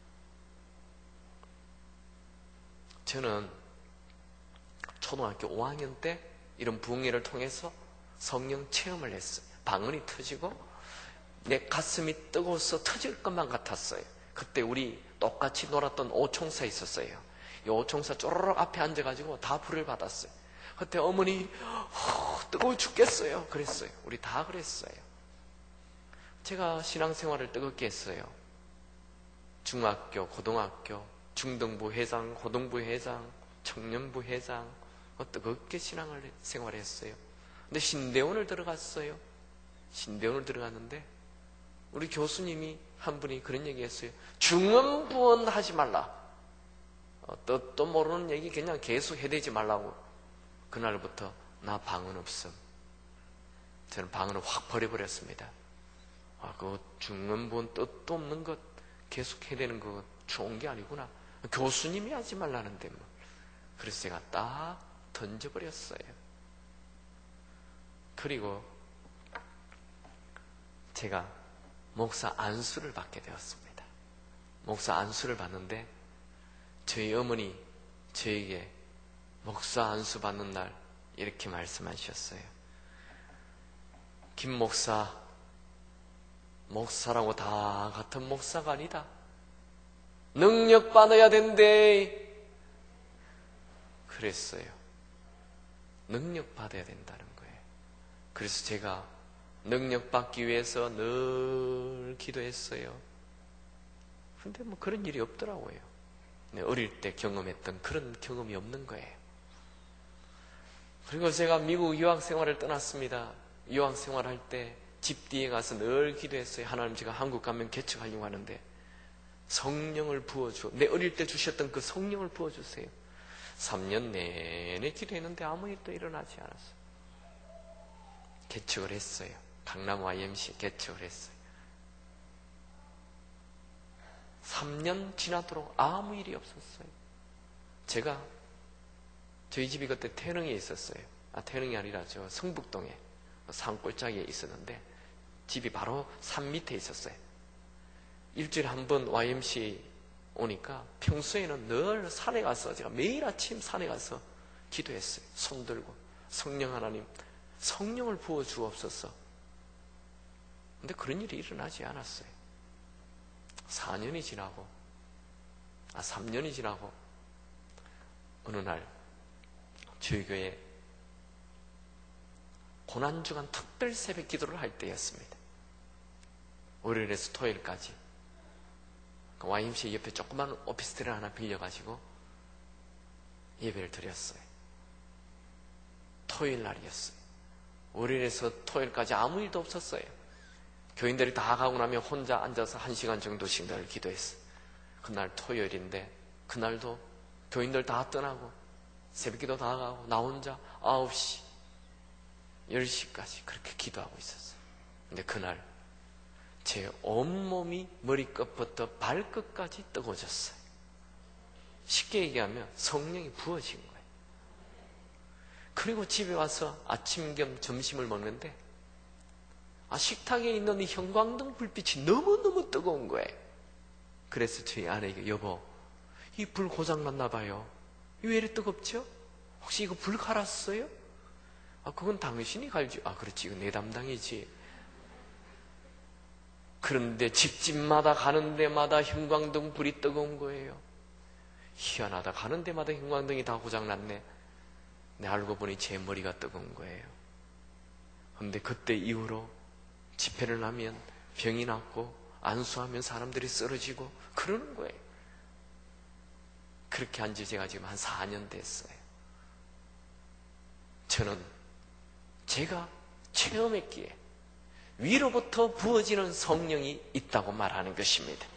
저는 초등학교 오 학년 때 이런 부흥회를 통해서 성령 체험을 했어요. 방언이 터지고 내 가슴이 뜨거워서 터질 것만 같았어요. 그때 우리 똑같이 놀았던 오총사 있었어요. 이 오총사 쪼르륵 앞에 앉아가지고 다 불을 받았어요. 그때 어머니 어, 뜨거워 죽겠어요 그랬어요. 우리 다 그랬어요. 제가 신앙생활을 뜨겁게 했어요. 중학교, 고등학교, 중등부 회장, 고등부 회장, 청년부 회장 뜨겁게 신앙을 생활했어요. 근데 신대원을 들어갔어요. 신대원을 들어갔는데 우리 교수님이 한 분이 그런 얘기 했어요. 중언부언 하지 말라. 어, 뜻도 모르는 얘기 그냥 계속 해대지 말라고. 그날부터 나 방언 없음. 저는 방언을 확 버려버렸습니다. 아, 그 중언부언 뜻도 없는 것 계속 해대는 거 좋은 게 아니구나. 교수님이 하지 말라는데 뭐. 그래서 제가 딱 던져버렸어요. 그리고 제가 목사 안수를 받게 되었습니다. 목사 안수를 받는데 저희 어머니 저에게 목사 안수 받는 날 이렇게 말씀하셨어요. 김 목사, 목사라고 다 같은 목사가 아니다. 능력 받아야 된대. 그랬어요. 능력 받아야 된다는 거예요. 그래서 제가 능력 받기 위해서 늘 기도했어요. 근데 뭐 그런 일이 없더라고요. 어릴 때 경험했던 그런 경험이 없는 거예요. 그리고 제가 미국 유학 생활을 떠났습니다. 유학 생활할 때 집 뒤에 가서 늘 기도했어요. 하나님, 제가 한국 가면 개척하려고 하는데 성령을 부어줘. 내 어릴 때 주셨던 그 성령을 부어주세요. 삼 년 내내 기도했는데 아무 일도 일어나지 않았어요. 개척을 했어요. 강남 와이엠씨 개척을 했어요. 삼 년 지나도록 아무 일이 없었어요. 제가 저희 집이 그때 태릉에 있었어요. 아, 태릉이 아니라 저 성북동에 산골짜기에 있었는데 집이 바로 산 밑에 있었어요. 일주일에 한 번 와이엠씨 오니까 평소에는 늘 산에 가서 제가 매일 아침 산에 가서 기도했어요. 손 들고 성령 하나님, 성령을 부어 주옵소서. 근데 그런 일이 일어나지 않았어요. 사 년이 지나고, 아, 삼 년이 지나고, 어느 날, 저희 교회 고난주간 특별 새벽 기도를 할 때였습니다. 월요일에서 토요일까지. 와이엠씨 옆에 조그만 오피스텔을 하나 빌려가지고 예배를 드렸어요. 토요일 날이었어요. 월요일에서 토요일까지 아무 일도 없었어요. 교인들이 다 가고 나면 혼자 앉아서 한 시간 정도씩 늘 기도했어요. 그날 토요일인데 그날도 교인들 다 떠나고 새벽기도 다 가고 나 혼자 아홉 시 열 시까지 그렇게 기도하고 있었어요. 근데 그날 제 온몸이 머리끝부터 발끝까지 뜨거워졌어요. 쉽게 얘기하면 성령이 부어진 거예요. 그리고 집에 와서 아침 겸 점심을 먹는데 아, 식탁에 있는 이 형광등 불빛이 너무너무 뜨거운 거예요. 그래서 저희 아내에게 여보, 이 불 고장났나 봐요. 왜 이렇게 뜨겁죠? 혹시 이거 불 갈았어요? 아, 그건 당신이 갈지. 아, 그렇지. 이거 내 담당이지. 그런데 집집마다 가는 데마다 형광등 불이 뜨거운 거예요. 희한하다. 가는 데마다 형광등이 다 고장났네. 내 알고 보니 제 머리가 뜨거운 거예요. 그런데 그때 이후로 집회를 하면 병이 낫고 안수하면 사람들이 쓰러지고 그러는 거예요. 그렇게 한 지 제가 지금 한 사 년 됐어요. 저는 제가 체험했기에 위로부터 부어지는 성령이 있다고 말하는 것입니다.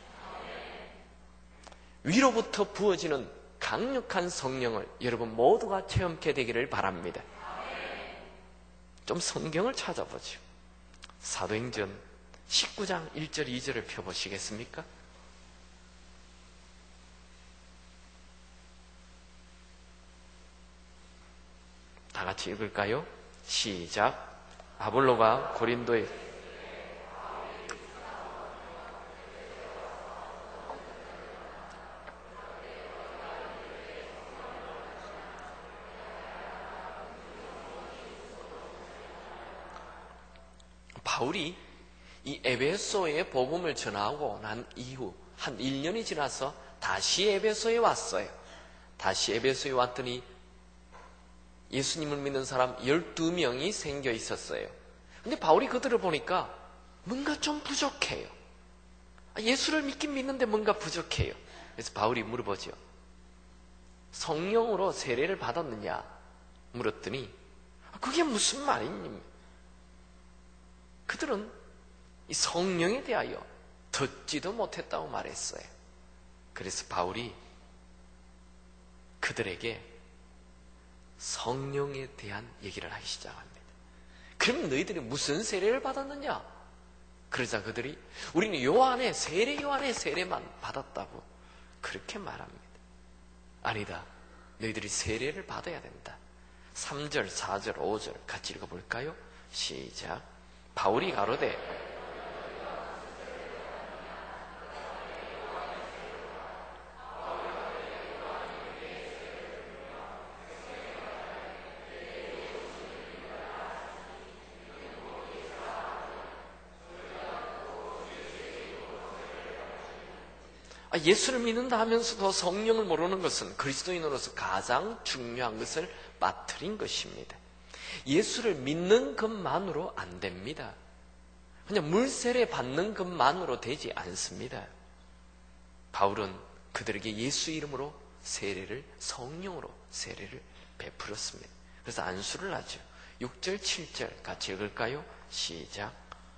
위로부터 부어지는 강력한 성령을 여러분 모두가 체험케 되기를 바랍니다. 좀 성경을 찾아보죠. 사도행전 십구 장 일 절 이 절을 펴보시겠습니까? 다 같이 읽을까요? 시작. 아볼로가 고린도에 바울이 이 에베소에 복음을 전하고 난 이후 한 일 년이 지나서 다시 에베소에 왔어요. 다시 에베소에 왔더니 예수님을 믿는 사람 열두 명이 생겨 있었어요. 근데 바울이 그들을 보니까 뭔가 좀 부족해요. 예수를 믿긴 믿는데 뭔가 부족해요. 그래서 바울이 물어보죠. 성령으로 세례를 받았느냐? 물었더니 그게 무슨 말이니? 그들은 이 성령에 대하여 듣지도 못했다고 말했어요. 그래서 바울이 그들에게 성령에 대한 얘기를 하기 시작합니다. 그럼 너희들이 무슨 세례를 받았느냐? 그러자 그들이 우리는 요한의 세례 요한의 세례만 받았다고 그렇게 말합니다. 아니다. 너희들이 세례를 받아야 된다. 삼 절, 사 절, 오 절 같이 읽어볼까요? 시작. 바울이 가로되 예수를 믿는다 하면서도 성령을 모르는 것은 그리스도인으로서 가장 중요한 것을 빠뜨린 것입니다. 예수를 믿는 것만으로 안 됩니다. 그냥 물세례 받는 것만으로 되지 않습니다. 바울은 그들에게 예수 이름으로 세례를, 성령으로 세례를 베풀었습니다. 그래서 안수를 하죠. 육 절, 칠 절 같이 읽을까요? 시작.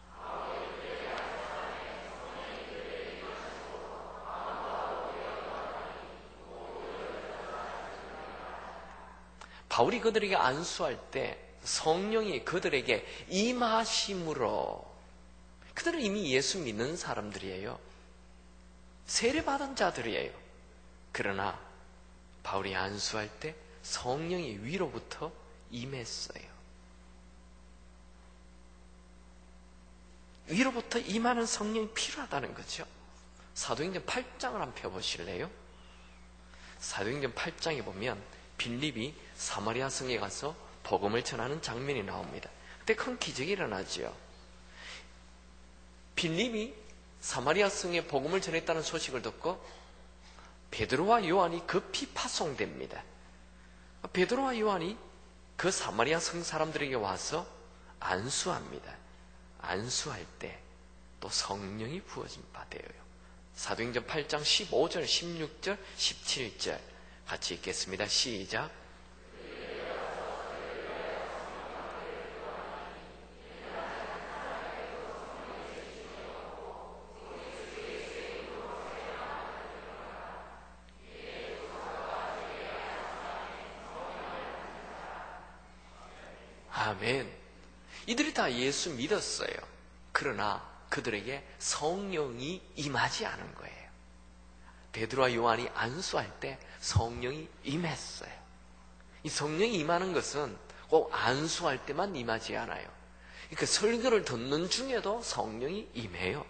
바울이 그들에게 안수할 때 성령이 그들에게 임하심으로, 그들은 이미 예수 믿는 사람들이에요. 세례받은 자들이에요. 그러나 바울이 안수할 때 성령이 위로부터 임했어요. 위로부터 임하는 성령이 필요하다는 거죠. 사도행전 팔 장을 한번 펴보실래요? 사도행전 팔 장에 보면 빌립이 사마리아 성에 가서 복음을 전하는 장면이 나옵니다. 그때 큰 기적이 일어나죠. 빌립이 사마리아 성에 복음을 전했다는 소식을 듣고 베드로와 요한이 급히 파송됩니다. 베드로와 요한이 그 사마리아 성 사람들에게 와서 안수합니다. 안수할 때 또 성령이 부어진 바 되어요. 사도행전 팔 장 십오 절, 십육 절, 십칠 절 같이 읽겠습니다. 시작. 아멘. 이들이 다 예수 믿었어요. 그러나 그들에게 성령이 임하지 않은 거예요. 베드로와 요한이 안수할 때 성령이 임했어요. 이 성령이 임하는 것은 꼭 안수할 때만 임하지 않아요. 그러니까 설교를 듣는 중에도 성령이 임해요.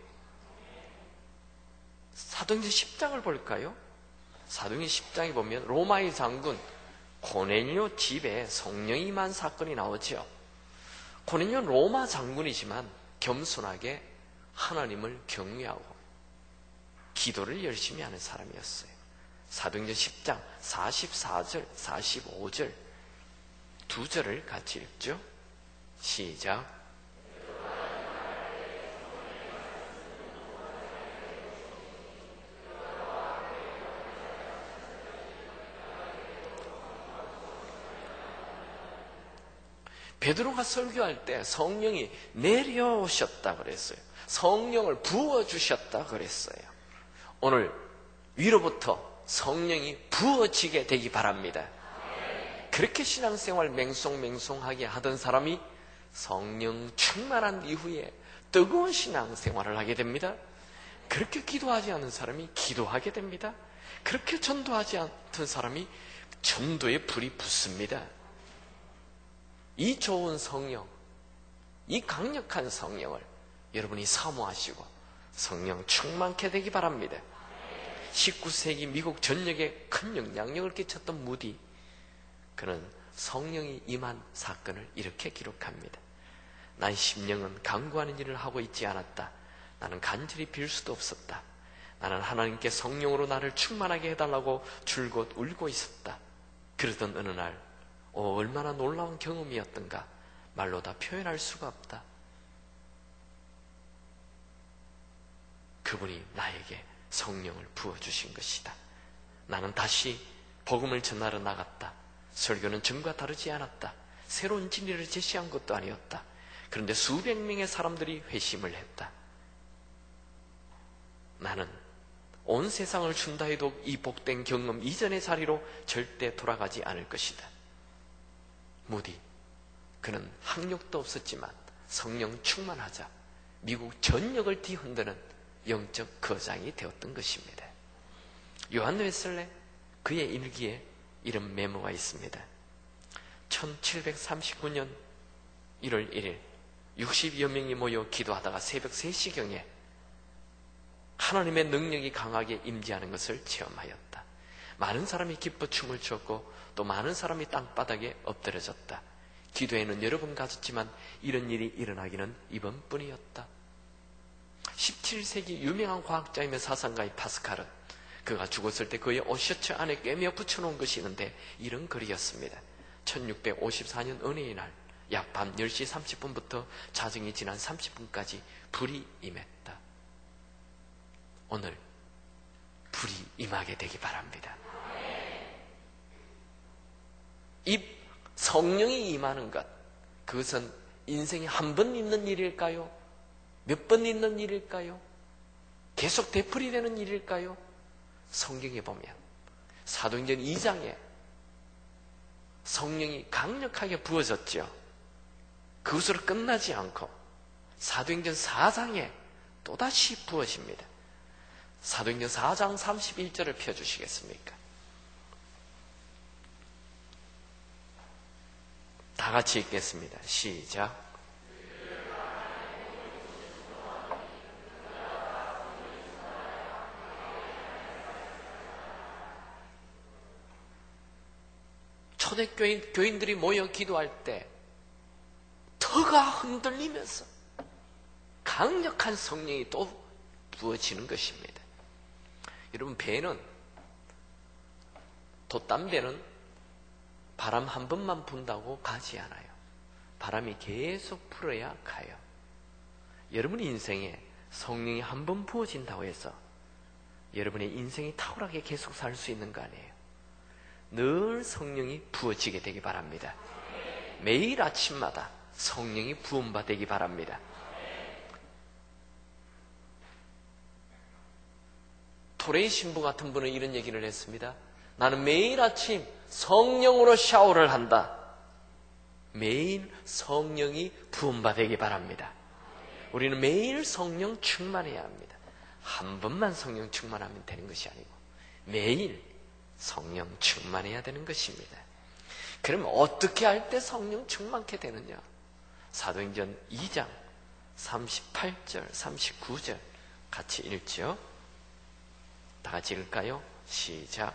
사도행전 십 장을 볼까요? 사도행전 십 장에 보면 로마의 장군 고넬료 집에 성령이 임한 사건이 나오죠. 고넬료는 로마 장군이지만 겸손하게 하나님을 경외하고 기도를 열심히 하는 사람이었어요. 사도행전 십 장 사십사 절, 사십오 절 두 절을 같이 읽죠. 시작. 베드로가 설교할 때 성령이 내려오셨다 그랬어요. 성령을 부어주셨다 그랬어요. 오늘 위로부터 성령이 부어지게 되기 바랍니다. 그렇게 신앙생활 맹송맹송하게 하던 사람이 성령 충만한 이후에 뜨거운 신앙생활을 하게 됩니다. 그렇게 기도하지 않은 사람이 기도하게 됩니다. 그렇게 전도하지 않던 사람이 전도의 불이 붙습니다. 이 좋은 성령, 이 강력한 성령을 여러분이 사모하시고 성령 충만케 되기 바랍니다. 십구 세기 미국 전역에 큰 영향력을 끼쳤던 무디, 그는 성령이 임한 사건을 이렇게 기록합니다. 나의 심령은 간구하는 일을 하고 있지 않았다. 나는 간절히 빌 수도 없었다. 나는 하나님께 성령으로 나를 충만하게 해달라고 줄곧 울고 있었다. 그러던 어느 날 오, 얼마나 놀라운 경험이었던가. 말로 다 표현할 수가 없다. 그분이 나에게 성령을 부어주신 것이다. 나는 다시 복음을 전하러 나갔다. 설교는 전과 다르지 않았다. 새로운 진리를 제시한 것도 아니었다. 그런데 수백 명의 사람들이 회심을 했다. 나는 온 세상을 준다 해도 이 복된 경험 이전의 자리로 절대 돌아가지 않을 것이다. 무디, 그는 학력도 없었지만 성령 충만하자 미국 전역을 뒤흔드는 영적 거장이 되었던 것입니다. 요한 웨슬레, 그의 일기에 이런 메모가 있습니다. 천칠백삼십구 년 일월 일일 육십여 명이 모여 기도하다가 새벽 세 시경에 하나님의 능력이 강하게 임재하는 것을 체험하였다. 많은 사람이 기뻐 춤을 췄고 또 많은 사람이 땅바닥에 엎드려졌다. 기도에는 여러 번 가졌지만 이런 일이 일어나기는 이번뿐이었다. 십칠 세기 유명한 과학자이며 사상가의 파스칼은 그가 죽었을 때 그의 옷 셔츠 안에 꿰며 붙여놓은 것이 있는데 이런 글이었습니다. 천육백오십사 년 은혜의 날 약 밤 열 시 삼십 분부터 자정이 지난 삼십 분까지 불이 임했다. 오늘 불이 임하게 되기 바랍니다. 이 성령이 임하는 것, 그것은 인생에 한 번 있는 일일까요? 몇 번 있는 일일까요? 계속 되풀이 되는 일일까요? 성경에 보면 사도행전 이 장에 성령이 강력하게 부어졌죠. 그것으로 끝나지 않고 사도행전 사 장에 또다시 부어집니다. 사도행전 사 장 삼십일 절을 펴주시겠습니까? 다 같이 읽겠습니다. 시작. 초대교인, 교인들이 모여 기도할 때 터가 흔들리면서 강력한 성령이 또 부어지는 것입니다. 여러분, 배는, 돛담배는 바람 한 번만 분다고 가지 않아요. 바람이 계속 불어야 가요. 여러분 인생에 성령이 한 번 부어진다고 해서 여러분의 인생이 탁월하게 계속 살 수 있는 거 아니에요. 늘 성령이 부어지게 되기 바랍니다. 매일 아침마다 성령이 부음받기 바랍니다. 토레이 신부 같은 분은 이런 얘기를 했습니다. 나는 매일 아침 성령으로 샤워를 한다. 매일 성령이 부음받기 바랍니다. 우리는 매일 성령 충만해야 합니다. 한 번만 성령 충만하면 되는 것이 아니고 매일 성령 충만해야 되는 것입니다. 그럼 어떻게 할 때 성령 충만케 되느냐? 사도행전 이 장 삼십팔 절 삼십구 절 같이 읽죠. 다 같이 읽을까요? 시작.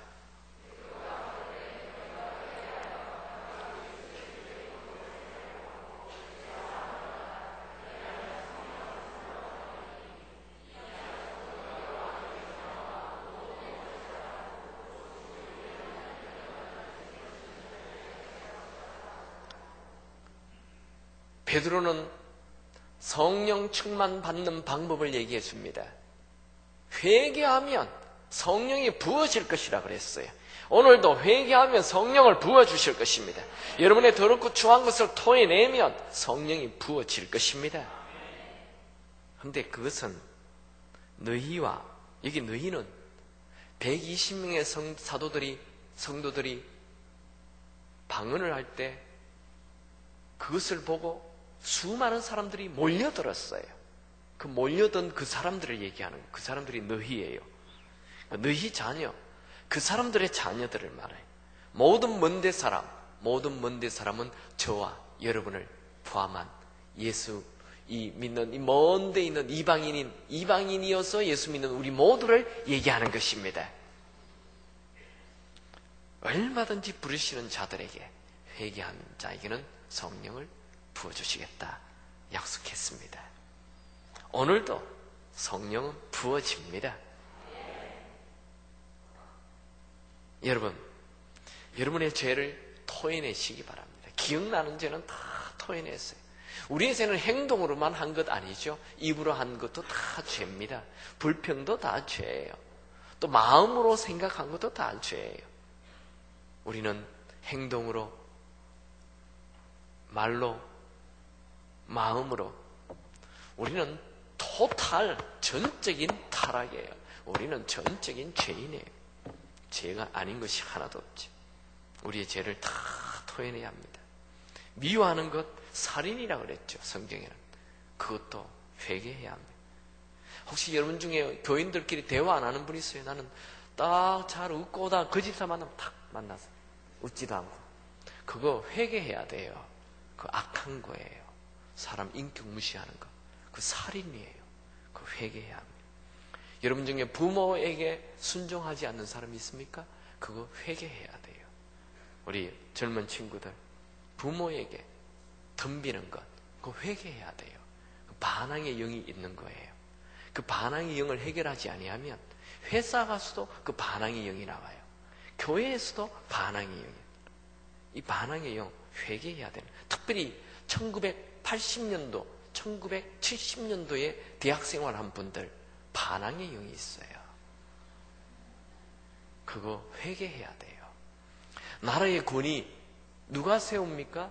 베드로는 성령 충만 받는 방법을 얘기해 줍니다. 회개하면 성령이 부어질 것이라 그랬어요. 오늘도 회개하면 성령을 부어주실 것입니다. 여러분의 더럽고 추한 것을 토해내면 성령이 부어질 것입니다. 그런데 그것은 너희와, 여기 너희는 백이십 명의 성, 사도들이, 성도들이 방언을 할 때 그것을 보고 수많은 사람들이 몰려들었어요. 그 몰려든 그 사람들을 얘기하는 거예요. 그 사람들이 너희예요. 너희 자녀, 그 사람들의 자녀들을 말해요. 모든 먼데 사람, 모든 먼데 사람은 저와 여러분을 포함한 예수 이 믿는 이 먼데 있는 이방인인 이방인이어서 예수 믿는 우리 모두를 얘기하는 것입니다. 얼마든지 부르시는 자들에게, 회개한 자에게는 성령을 부어주시겠다 약속했습니다. 오늘도 성령은 부어집니다. 여러분, 여러분의 죄를 토해내시기 바랍니다. 기억나는 죄는 다 토해냈어요. 우리의 죄는 행동으로만 한 것 아니죠. 입으로 한 것도 다 죄입니다. 불평도 다 죄예요. 또 마음으로 생각한 것도 다 죄예요. 우리는 행동으로, 말로, 마음으로, 우리는 토탈, 전적인 타락이에요. 우리는 전적인 죄인이에요. 죄가 아닌 것이 하나도 없지. 우리의 죄를 다 토해내야 합니다. 미워하는 것, 살인이라고 그랬죠. 성경에는. 그것도 회개해야 합니다. 혹시 여러분 중에 교인들끼리 대화 안 하는 분 있어요? 나는 딱 잘 웃고 오다 그 집사 만나면 탁 만나서 웃지도 않고. 그거 회개해야 돼요. 그 악한 거예요. 사람 인격 무시하는 거. 그 살인이에요. 그 회개해야 합니다. 여러분 중에 부모에게 순종하지 않는 사람이 있습니까? 그거 회개해야 돼요. 우리 젊은 친구들, 부모에게 덤비는 것, 그거 회개해야 돼요. 그 반항의 영이 있는 거예요. 그 반항의 영을 해결하지 아니하면 회사 가서도 그 반항의 영이 나와요. 교회에서도 반항의 영이. 이 반항의 영 회개해야 되는. 특별히 천구백팔십 년도, 천구백칠십 년도에 대학생활 한 분들 반항의 영이 있어요. 그거 회개해야 돼요. 나라의 권위 누가 세웁니까?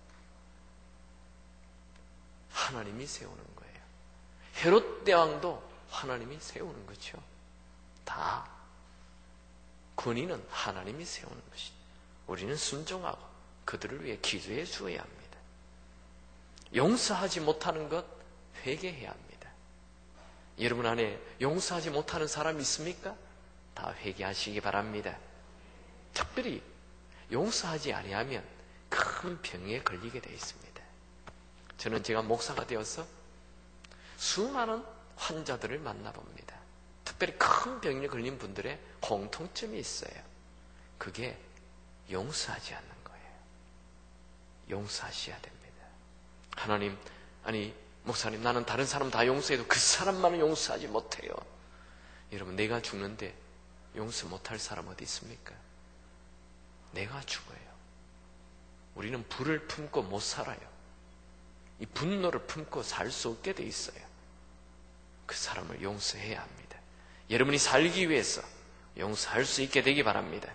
하나님이 세우는 거예요. 헤롯 대왕도 하나님이 세우는 거죠. 다 권위는 하나님이 세우는 것이죠. 우리는 순종하고 그들을 위해 기도해 주어야 합니다. 용서하지 못하는 것 회개해야 합니다. 여러분 안에 용서하지 못하는 사람 있습니까? 다 회개하시기 바랍니다. 특별히 용서하지 아니하면 큰 병에 걸리게 되어 있습니다. 저는 제가 목사가 되어서 수많은 환자들을 만나봅니다. 특별히 큰 병에 걸린 분들의 공통점이 있어요. 그게 용서하지 않는 거예요. 용서하셔야 됩니다. 하나님, 아니 목사님, 나는 다른 사람 다 용서해도 그 사람만은 용서하지 못해요. 여러분, 내가 죽는데 용서 못할 사람 어디 있습니까? 내가 죽어요. 우리는 불을 품고 못 살아요. 이 분노를 품고 살 수 없게 돼 있어요. 그 사람을 용서해야 합니다. 여러분이 살기 위해서 용서할 수 있게 되기 바랍니다.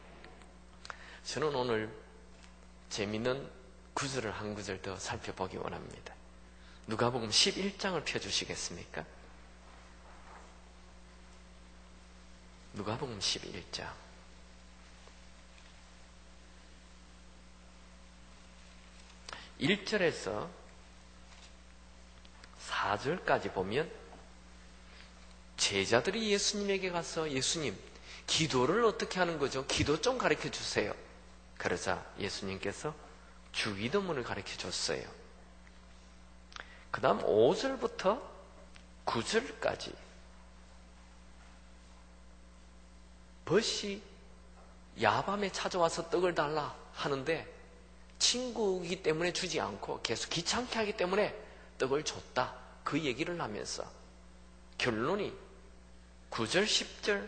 저는 오늘 재미있는 구절을 한 구절 더 살펴보기 원합니다. 누가복음 십일 장을 펴주시겠습니까? 누가복음 십일 장. 일 절에서 사 절까지 보면 제자들이 예수님에게 가서 예수님, 기도를 어떻게 하는 거죠? 기도 좀 가르쳐 주세요. 그러자 예수님께서 주기도문을 가르쳐 줬어요. 그 다음 오 절부터 구 절까지 벗이 야밤에 찾아와서 떡을 달라 하는데 친구이기 때문에 주지 않고 계속 귀찮게 하기 때문에 떡을 줬다. 그 얘기를 하면서 결론이 구 절, 십 절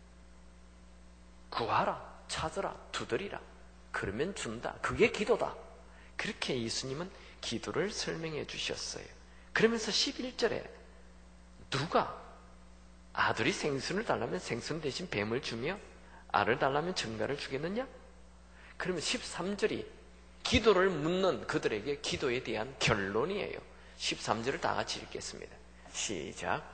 구하라, 찾으라, 두드리라. 그러면 준다. 그게 기도다. 그렇게 예수님은 기도를 설명해 주셨어요. 그러면서 십일 절에 누가 아들이 생선을 달라면 생선 대신 뱀을 주며 알을 달라면 증거를 주겠느냐? 그러면 십삼 절이 기도를 묻는 그들에게 기도에 대한 결론이에요. 십삼 절을 다 같이 읽겠습니다. 시작.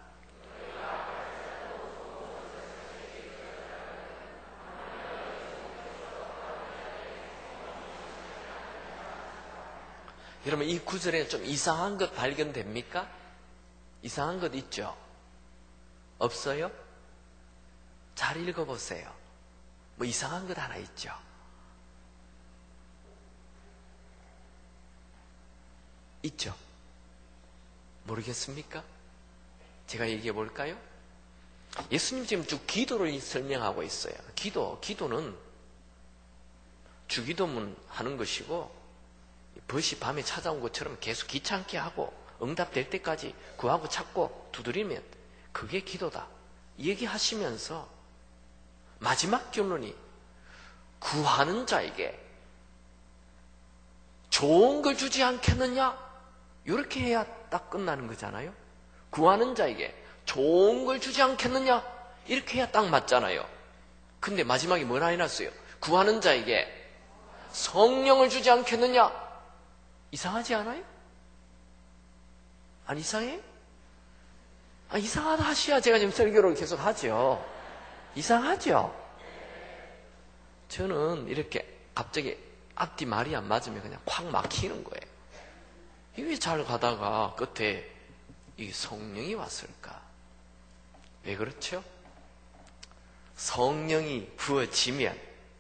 여러분 이 구절에 좀 이상한 것 발견됩니까? 이상한 것 있죠? 없어요? 잘 읽어보세요. 뭐 이상한 것 하나 있죠? 있죠? 모르겠습니까? 제가 얘기해 볼까요? 예수님 지금 쭉 기도를 설명하고 있어요. 기도, 기도는 주기도문 하는 것이고 벗이 밤에 찾아온 것처럼 계속 귀찮게 하고 응답될 때까지 구하고 찾고 두드리면 그게 기도다. 얘기하시면서 마지막 결론이 구하는 자에게 좋은 걸 주지 않겠느냐? 이렇게 해야 딱 끝나는 거잖아요. 구하는 자에게 좋은 걸 주지 않겠느냐? 이렇게 해야 딱 맞잖아요. 근데 마지막에 뭐라 해놨어요? 구하는 자에게 성령을 주지 않겠느냐? 이상하지 않아요? 안 이상해요? 아, 이상하다 하셔야 제가 지금 설교를 계속 하죠. 이상하죠? 저는 이렇게 갑자기 앞뒤 말이 안 맞으면 그냥 콱 막히는 거예요. 이게 잘 가다가 끝에 이 성령이 왔을까? 왜 그렇죠? 성령이 부어지면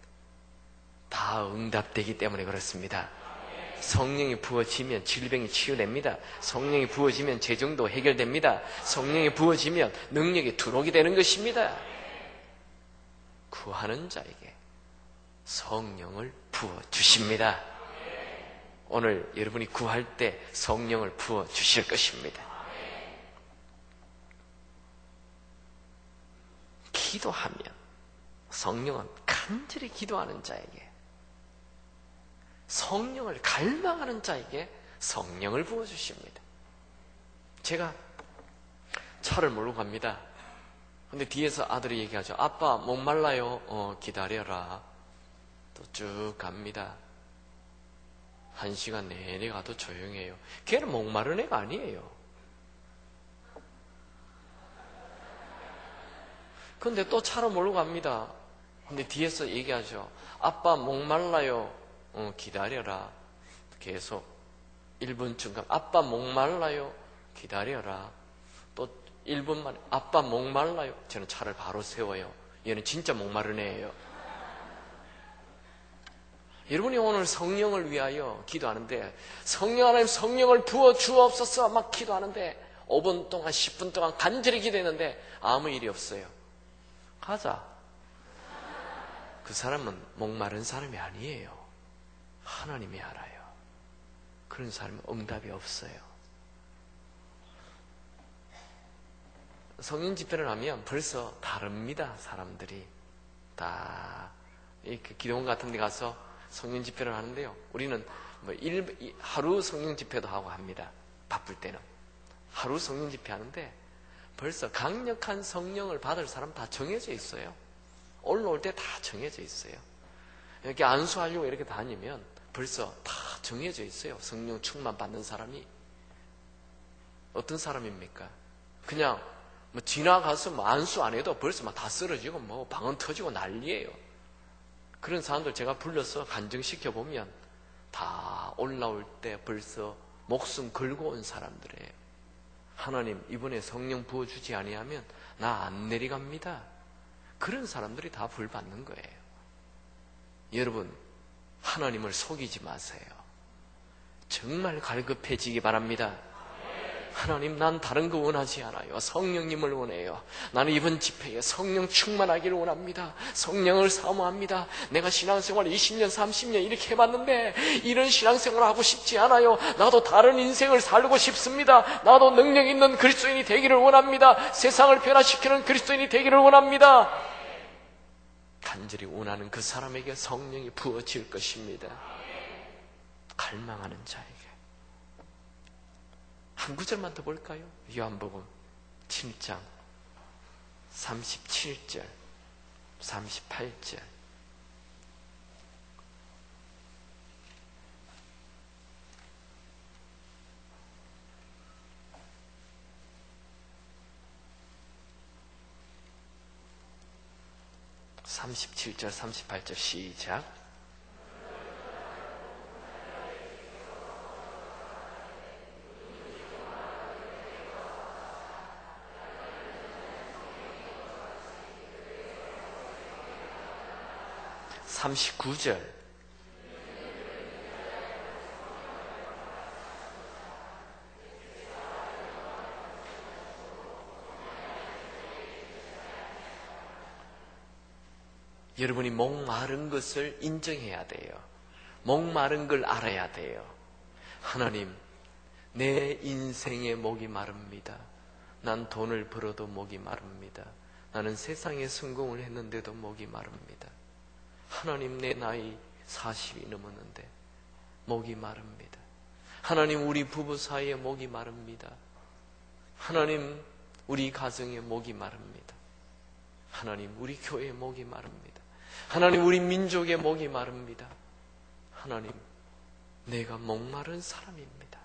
다 응답되기 때문에 그렇습니다. 성령이 부어지면 질병이 치유됩니다. 성령이 부어지면 재정도 해결됩니다. 성령이 부어지면 능력이 들어오게 되는 것입니다. 구하는 자에게 성령을 부어주십니다. 오늘 여러분이 구할 때 성령을 부어주실 것입니다. 기도하면 성령은 간절히 기도하는 자에게, 성령을 갈망하는 자에게 성령을 부어주십니다. 제가 차를 몰고 갑니다. 근데 뒤에서 아들이 얘기하죠. 아빠 목말라요. 어 기다려라. 또 쭉 갑니다. 한 시간 내내 가도 조용해요. 걔는 목마른 애가 아니에요. 근데 또 차로 몰고 갑니다. 근데 뒤에서 얘기하죠. 아빠 목말라요. 어, 기다려라. 계속 일 분쯤 가면 아빠 목말라요. 기다려라. 또 일 분 만에 아빠 목말라요. 저는 차를 바로 세워요. 얘는 진짜 목마른 애예요. 여러분이 오늘 성령을 위하여 기도하는데 성령 하나님 성령을 부어 주옵소서 막 기도하는데 오 분 동안 십 분 동안 간절히 기도했는데 아무 일이 없어요. 가자. 그 사람은 목마른 사람이 아니에요. 하나님이 알아요. 그런 사람은 응답이 없어요. 성령 집회를 하면 벌써 다릅니다. 사람들이 다 이렇게 기도원 같은 데 가서 성령 집회를 하는데요. 우리는 뭐 일, 하루 성령 집회도 하고 합니다. 바쁠 때는 하루 성령 집회 하는데 벌써 강력한 성령을 받을 사람 다 정해져 있어요. 올라올 때 다 정해져 있어요. 이렇게 안수하려고 이렇게 다니면 벌써 다 정해져 있어요. 성령 충만 받는 사람이 어떤 사람입니까? 그냥 뭐 지나가서 뭐 안수 안 해도 벌써 막 다 쓰러지고 뭐 방언 터지고 난리예요. 그런 사람들 제가 불러서 간증시켜 보면 다 올라올 때 벌써 목숨 걸고 온 사람들이에요. 하나님 이번에 성령 부어주지 아니하면 나 안 내려갑니다. 그런 사람들이 다 불 받는 거예요. 여러분, 하나님을 속이지 마세요. 정말 갈급해지기 바랍니다. 하나님, 난 다른 거 원하지 않아요. 성령님을 원해요. 나는 이번 집회에 성령 충만하기를 원합니다. 성령을 사모합니다. 내가 신앙생활 이십 년, 삼십 년 이렇게 해봤는데 이런 신앙생활을 하고 싶지 않아요. 나도 다른 인생을 살고 싶습니다. 나도 능력 있는 그리스도인이 되기를 원합니다. 세상을 변화시키는 그리스도인이 되기를 원합니다. 간절히 원하는 그 사람에게 성령이 부어질 것입니다. 갈망하는 자에게. 한 구절만 더 볼까요? 요한복음 칠 장 삼십칠 절 삼십팔 절. 삼십칠 절 삼십팔 절 시작. 삼십구 절. 여러분이 목마른 것을 인정해야 돼요. 목마른 걸 알아야 돼요. 하나님, 내 인생의 목이 마릅니다. 난 돈을 벌어도 목이 마릅니다. 나는 세상에 성공을 했는데도 목이 마릅니다. 하나님, 내 나이 사십이 넘었는데 목이 마릅니다. 하나님, 우리 부부 사이에 목이 마릅니다. 하나님, 우리 가정에 목이 마릅니다. 하나님, 우리 교회에 목이 마릅니다. 하나님, 우리 민족의 목이 마릅니다. 하나님, 내가 목마른 사람입니다.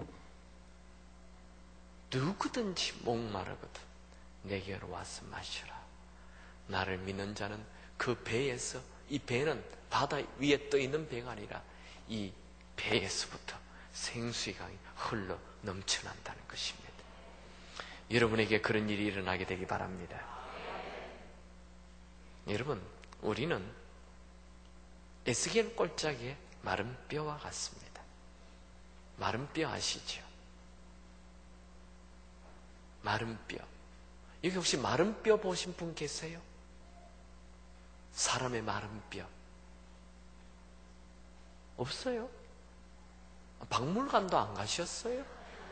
누구든지 목마르거든 내게로 와서 마시라. 나를 믿는 자는 그 배에서, 이 배는 바다 위에 떠 있는 배가 아니라 이 배에서부터 생수의 강이 흘러 넘쳐난다는 것입니다. 여러분에게 그런 일이 일어나게 되기 바랍니다. 여러분, 우리는 에스겔 꼴짝의 마른 뼈와 같습니다. 마른 뼈 아시죠? 마른 뼈. 여기 혹시 마른 뼈 보신 분 계세요? 사람의 마른 뼈 없어요? 박물관도 안 가셨어요?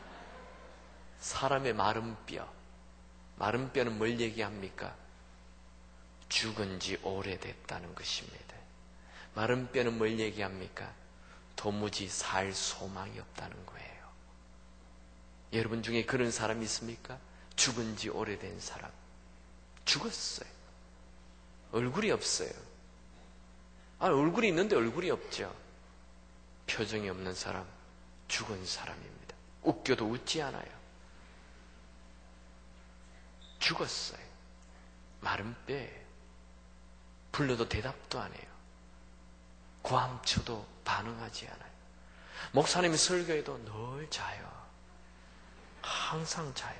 사람의 마른 뼈. 마른 뼈는 뭘 얘기합니까? 죽은 지 오래됐다는 것입니다. 마른 뼈는 뭘 얘기합니까? 도무지 살 소망이 없다는 거예요. 여러분 중에 그런 사람이 있습니까? 죽은 지 오래된 사람. 죽었어요. 얼굴이 없어요. 아, 얼굴이 있는데 얼굴이 없죠. 표정이 없는 사람, 죽은 사람입니다. 웃겨도 웃지 않아요. 죽었어요. 마른 뼈예요. 불러도 대답도 안 해요. 고함쳐도 반응하지 않아요. 목사님이 설교해도 늘 자요. 항상 자요.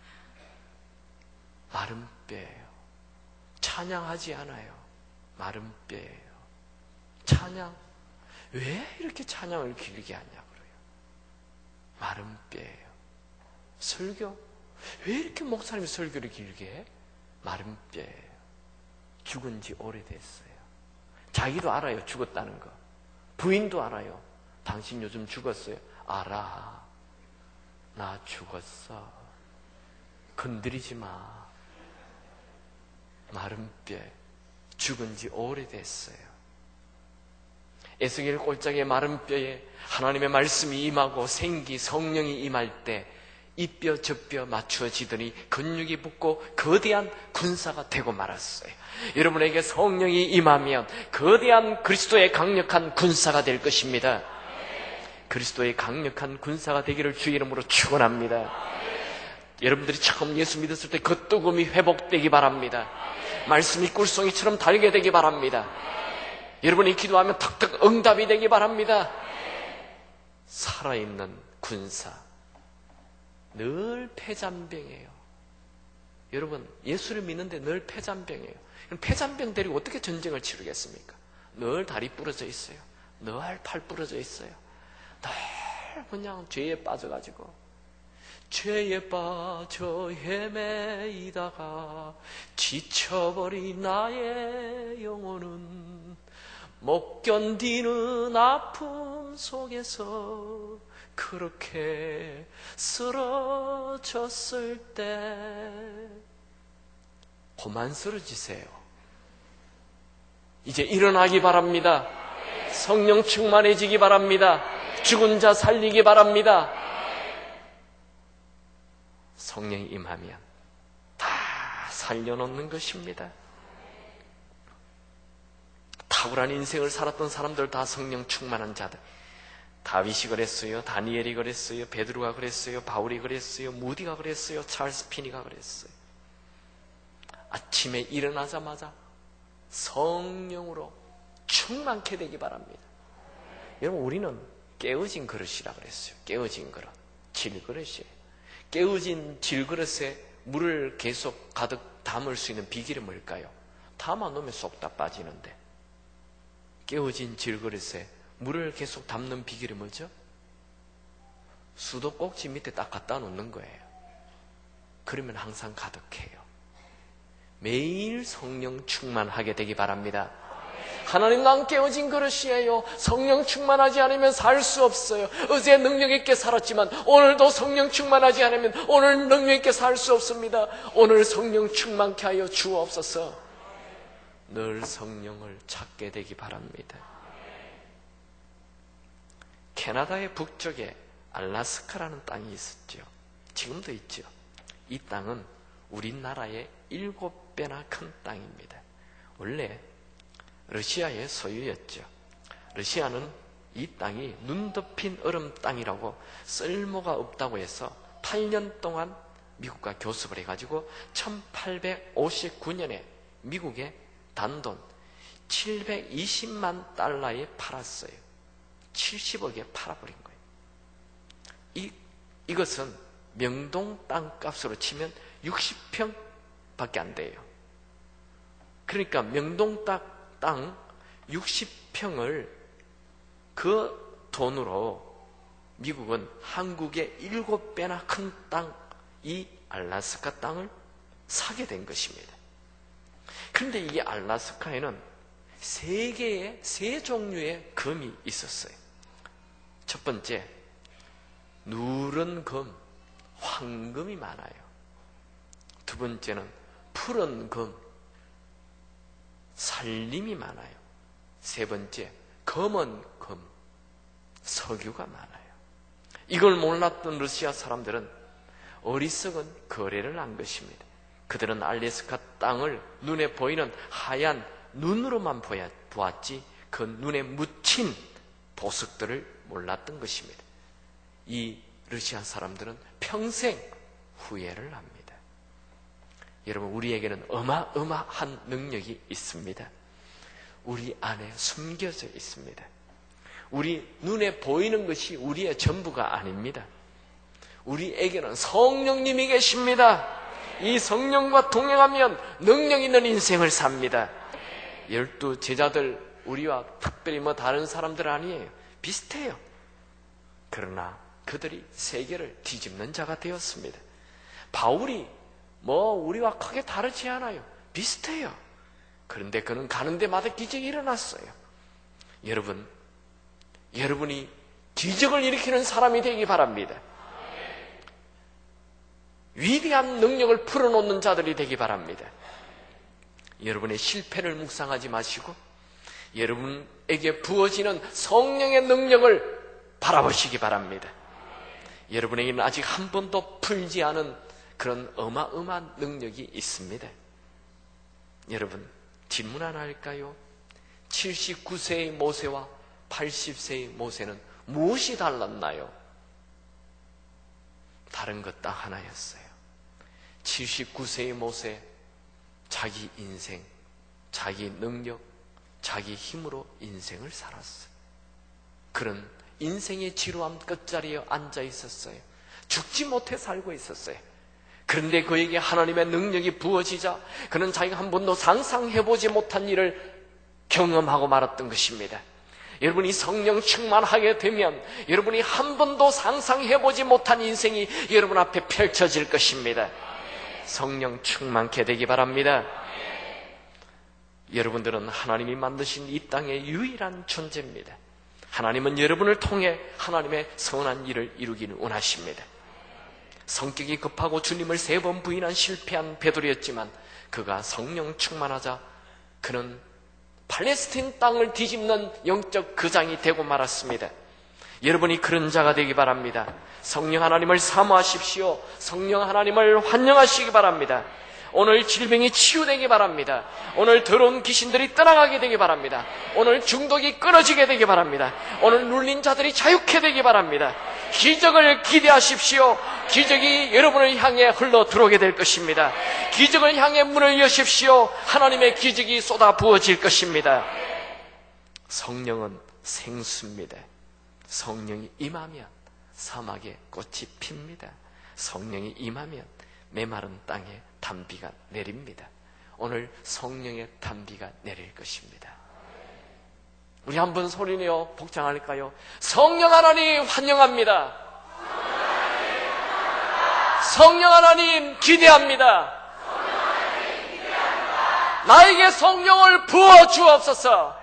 마른 뼈예요. 찬양하지 않아요. 마른 뼈예요. 찬양, 왜 이렇게 찬양을 길게 하냐 그래요. 마른 뼈예요. 설교, 왜 이렇게 목사님이 설교를 길게 해? 마른 뼈예요. 죽은 지 오래됐어요. 자기도 알아요. 죽었다는 거. 부인도 알아요. 당신 요즘 죽었어요. 알아. 나 죽었어. 건드리지 마. 마른 뼈. 죽은 지 오래됐어요. 에스겔 꼴짝의 마른 뼈에 하나님의 말씀이 임하고 생기 성령이 임할 때 이 뼈 저 뼈 맞추어지더니 근육이 붙고 거대한 군사가 되고 말았어요. 여러분에게 성령이 임하면 거대한 그리스도의 강력한 군사가 될 것입니다. 그리스도의 강력한 군사가 되기를 주의 이름으로 축원합니다. 여러분들이 처음 예수 믿었을 때 그 뜨거움이 회복되기 바랍니다. 말씀이 꿀송이처럼 달게 되기 바랍니다. 여러분이 기도하면 탁탁 응답이 되기 바랍니다. 살아있는 군사, 늘 폐잔병이에요. 여러분, 예수를 믿는데 늘 폐잔병이에요. 폐잔병 데리고 어떻게 전쟁을 치르겠습니까? 늘 다리 부러져 있어요. 늘 팔 부러져 있어요. 늘 그냥 죄에 빠져가지고 죄에 빠져 헤매이다가 지쳐버린 나의 영혼은 못 견디는 아픔 속에서 그렇게 쓰러졌을 때 그만 쓰러지세요. 이제 일어나기 바랍니다. 성령 충만해지기 바랍니다. 죽은 자 살리기 바랍니다. 성령이 임하면 다 살려놓는 것입니다. 탁월한 인생을 살았던 사람들 다 성령 충만한 자들. 다윗이 그랬어요. 다니엘이 그랬어요. 베드로가 그랬어요. 바울이 그랬어요. 무디가 그랬어요. 찰스 피니가 그랬어요. 아침에 일어나자마자 성령으로 충만케 되기 바랍니다. 여러분, 우리는 깨어진 그릇이라 그랬어요. 깨어진 그릇, 질그릇이에요. 깨어진 질그릇에 물을 계속 가득 담을 수 있는 비결이 뭘까요? 담아 놓으면 쏙 다 빠지는데, 깨어진 질그릇에 물을 계속 담는 비결이 뭐죠? 수도꼭지 밑에 딱 갖다 놓는 거예요. 그러면 항상 가득해요. 매일 성령 충만하게 되기 바랍니다. 하나님, 난 깨어진 그릇이에요. 성령 충만하지 않으면 살 수 없어요. 어제 능력 있게 살았지만 오늘도 성령 충만하지 않으면 오늘 능력 있게 살 수 없습니다. 오늘 성령 충만케 하여 주옵소서. 늘 성령을 찾게 되기 바랍니다. 캐나다의 북쪽에 알라스카라는 땅이 있었죠. 지금도 있죠. 이 땅은 우리나라의 일곱 배나 큰 땅입니다. 원래 러시아의 소유였죠. 러시아는 이 땅이 눈 덮인 얼음 땅이라고 쓸모가 없다고 해서 팔 년 동안 미국과 교섭을 해가지고 천팔백오십구 년에 미국에 단돈 칠백이십만 달러에 팔았어요. 칠십억에 팔아버린 거예요. 이, 이것은 명동 땅값으로 치면 육십 평밖에 안 돼요. 그러니까 명동 땅 육십 평을 그 돈으로 미국은 한국의 일곱 배나 큰 땅, 이 알라스카 땅을 사게 된 것입니다. 그런데 이 알라스카에는 세 개의, 세 종류의 금이 있었어요. 첫 번째, 누런 금, 황금이 많아요. 두 번째는 푸른 금, 살림이 많아요. 세 번째, 검은 금, 석유가 많아요. 이걸 몰랐던 러시아 사람들은 어리석은 거래를 한 것입니다. 그들은 알래스카 땅을 눈에 보이는 하얀 눈으로만 보았지 그 눈에 묻힌 보석들을 몰랐던 것입니다. 이 러시아 사람들은 평생 후회를 합니다. 여러분, 우리에게는 어마어마한 능력이 있습니다. 우리 안에 숨겨져 있습니다. 우리 눈에 보이는 것이 우리의 전부가 아닙니다. 우리에게는 성령님이 계십니다. 이 성령과 동행하면 능력 있는 인생을 삽니다. 열두 제자들, 우리와 특별히 뭐 다른 사람들 아니에요. 비슷해요. 그러나 그들이 세계를 뒤집는 자가 되었습니다. 바울이 뭐 우리와 크게 다르지 않아요. 비슷해요. 그런데 그는 가는 데마다 기적이 일어났어요. 여러분, 여러분이 기적을 일으키는 사람이 되기 바랍니다. 위대한 능력을 풀어놓는 자들이 되기 바랍니다. 여러분의 실패를 묵상하지 마시고 여러분에게 부어지는 성령의 능력을 바라보시기 바랍니다. 여러분에게는 아직 한 번도 풀지 않은 그런 어마어마한 능력이 있습니다. 여러분, 질문 하나 할까요? 칠십구 세의 모세와 팔십 세의 모세는 무엇이 달랐나요? 다른 것 딱 하나였어요. 칠십구 세의 모세, 자기 인생, 자기 능력, 자기 힘으로 인생을 살았어요. 그런 인생의 지루함 끝자리에 앉아 있었어요. 죽지 못해 살고 있었어요. 그런데 그에게 하나님의 능력이 부어지자 그는 자기가 한 번도 상상해보지 못한 일을 경험하고 말았던 것입니다. 여러분이 성령 충만하게 되면 여러분이 한 번도 상상해보지 못한 인생이 여러분 앞에 펼쳐질 것입니다. 성령 충만케 되기 바랍니다. 여러분들은 하나님이 만드신 이 땅의 유일한 존재입니다. 하나님은 여러분을 통해 하나님의 선한 일을 이루기를 원하십니다. 성격이 급하고 주님을 세 번 부인한 실패한 베드로였지만 그가 성령 충만하자 그는 팔레스틴 땅을 뒤집는 영적 거장이 되고 말았습니다. 여러분이 그런 자가 되기 바랍니다. 성령 하나님을 사모하십시오. 성령 하나님을 환영하시기 바랍니다. 오늘 질병이 치유되기 바랍니다. 오늘 더러운 귀신들이 떠나가게 되기 바랍니다. 오늘 중독이 끊어지게 되기 바랍니다. 오늘 눌린 자들이 자유케 되기 바랍니다. 기적을 기대하십시오. 기적이 여러분을 향해 흘러 들어오게 될 것입니다. 기적을 향해 문을 여십시오. 하나님의 기적이 쏟아 부어질 것입니다. 성령은 생수입니다. 성령이 임하면 사막에 꽃이 핍니다. 성령이 임하면 메마른 땅에 단비가 내립니다. 오늘 성령의 단비가 내릴 것입니다. 우리 한번 소리내어 복장할까요? 성령 하나님 환영합니다. 성령 하나님 기대합니다. 나에게 성령을 부어 주옵소서.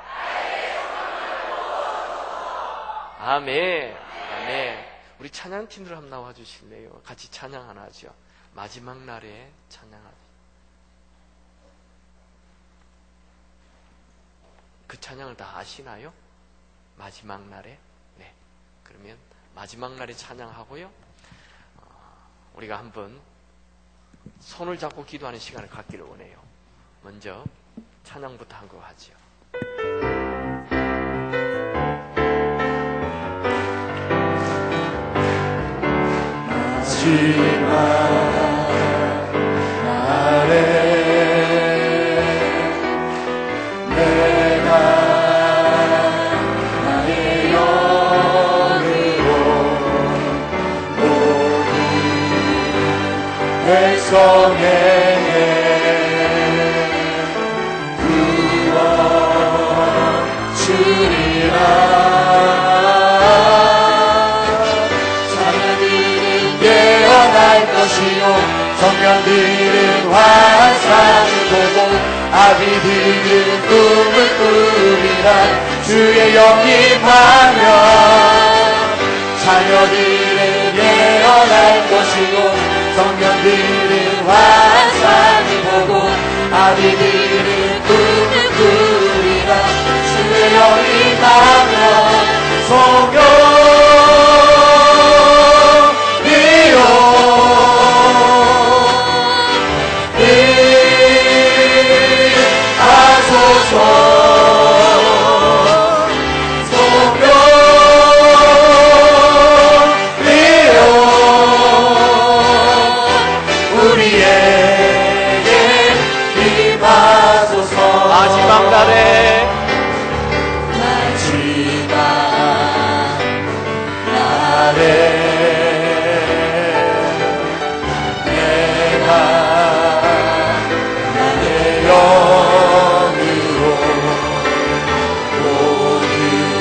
아멘. 아멘. 우리 찬양팀들 한번 나와 주실래요? 같이 찬양 하나 하죠. 마지막 날에 찬양하죠. 그 찬양을 다 아시나요? 마지막 날에? 네. 그러면 마지막 날에 찬양하고요. 어, 우리가 한번 손을 잡고 기도하는 시간을 갖기를 원해요. 먼저 찬양부터 한 거 하죠. 마지막 날에 내가 나의 영으로 모든 백성에게 구원 주리라. 청년들은 환상을 보고 아기들은 꿈을 꾸리라. 주의 영이 임하면 자녀들은 예언할 것이고 청년들은 환상을 보고 아기들은 꿈을 꾸리라. 주의 영이 임하면 성령 마지막 날에 마지막 날에 내가 나의 영으로 모든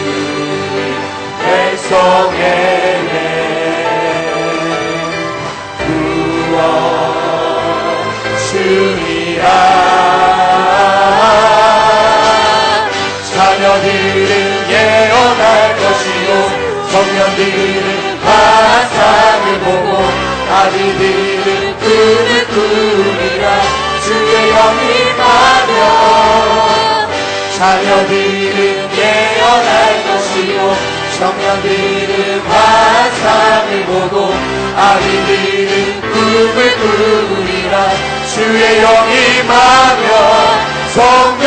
백성에게 구원 주리라. 자녀들은 예언할 것이요 청년들은 환상을 보고 아기들은 꿈을 꾸리라. 주의 영이 임하면 자녀들은 예언할 것이요 청년들은 환상을 보고 아기들은 꿈을 꾸리라. 주의 영이 임하면 성령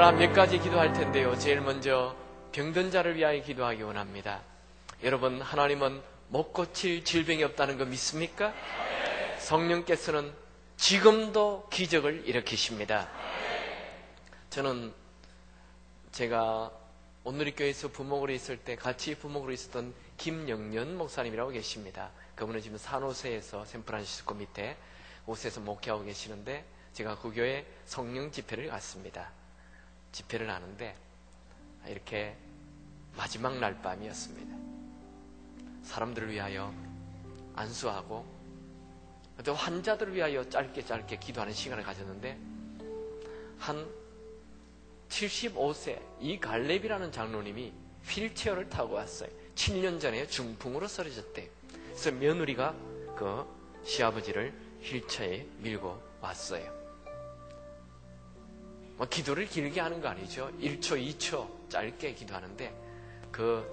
오늘 몇 가지 기도할 텐데요. 제일 먼저 병든 자를 위하여 기도하기 원합니다. 여러분, 하나님은 못 고칠 질병이 없다는 거 믿습니까? 성령께서는 지금도 기적을 일으키십니다. 저는 제가 온누리교회에서 부목으로 있을 때 같이 부목으로 있었던 김영년 목사님이라고 계십니다. 그분은 지금 산호세에서 샌프란시스코 밑에 곳에서 목회하고 계시는데 제가 그 교회 성령 집회를 갔습니다. 집회를 하는데 이렇게 마지막 날 밤이었습니다. 사람들을 위하여 안수하고 또 환자들을 위하여 짧게 짧게 기도하는 시간을 가졌는데 한 칠십오 세 이 갈렙이라는 장로님이 휠체어를 타고 왔어요. 칠 년 전에 중풍으로 쓰러졌대요. 그래서 며느리가 그 시아버지를 휠체어에 밀고 왔어요. 뭐 기도를 길게 하는 거 아니죠. 일 초, 이 초 짧게 기도하는데 그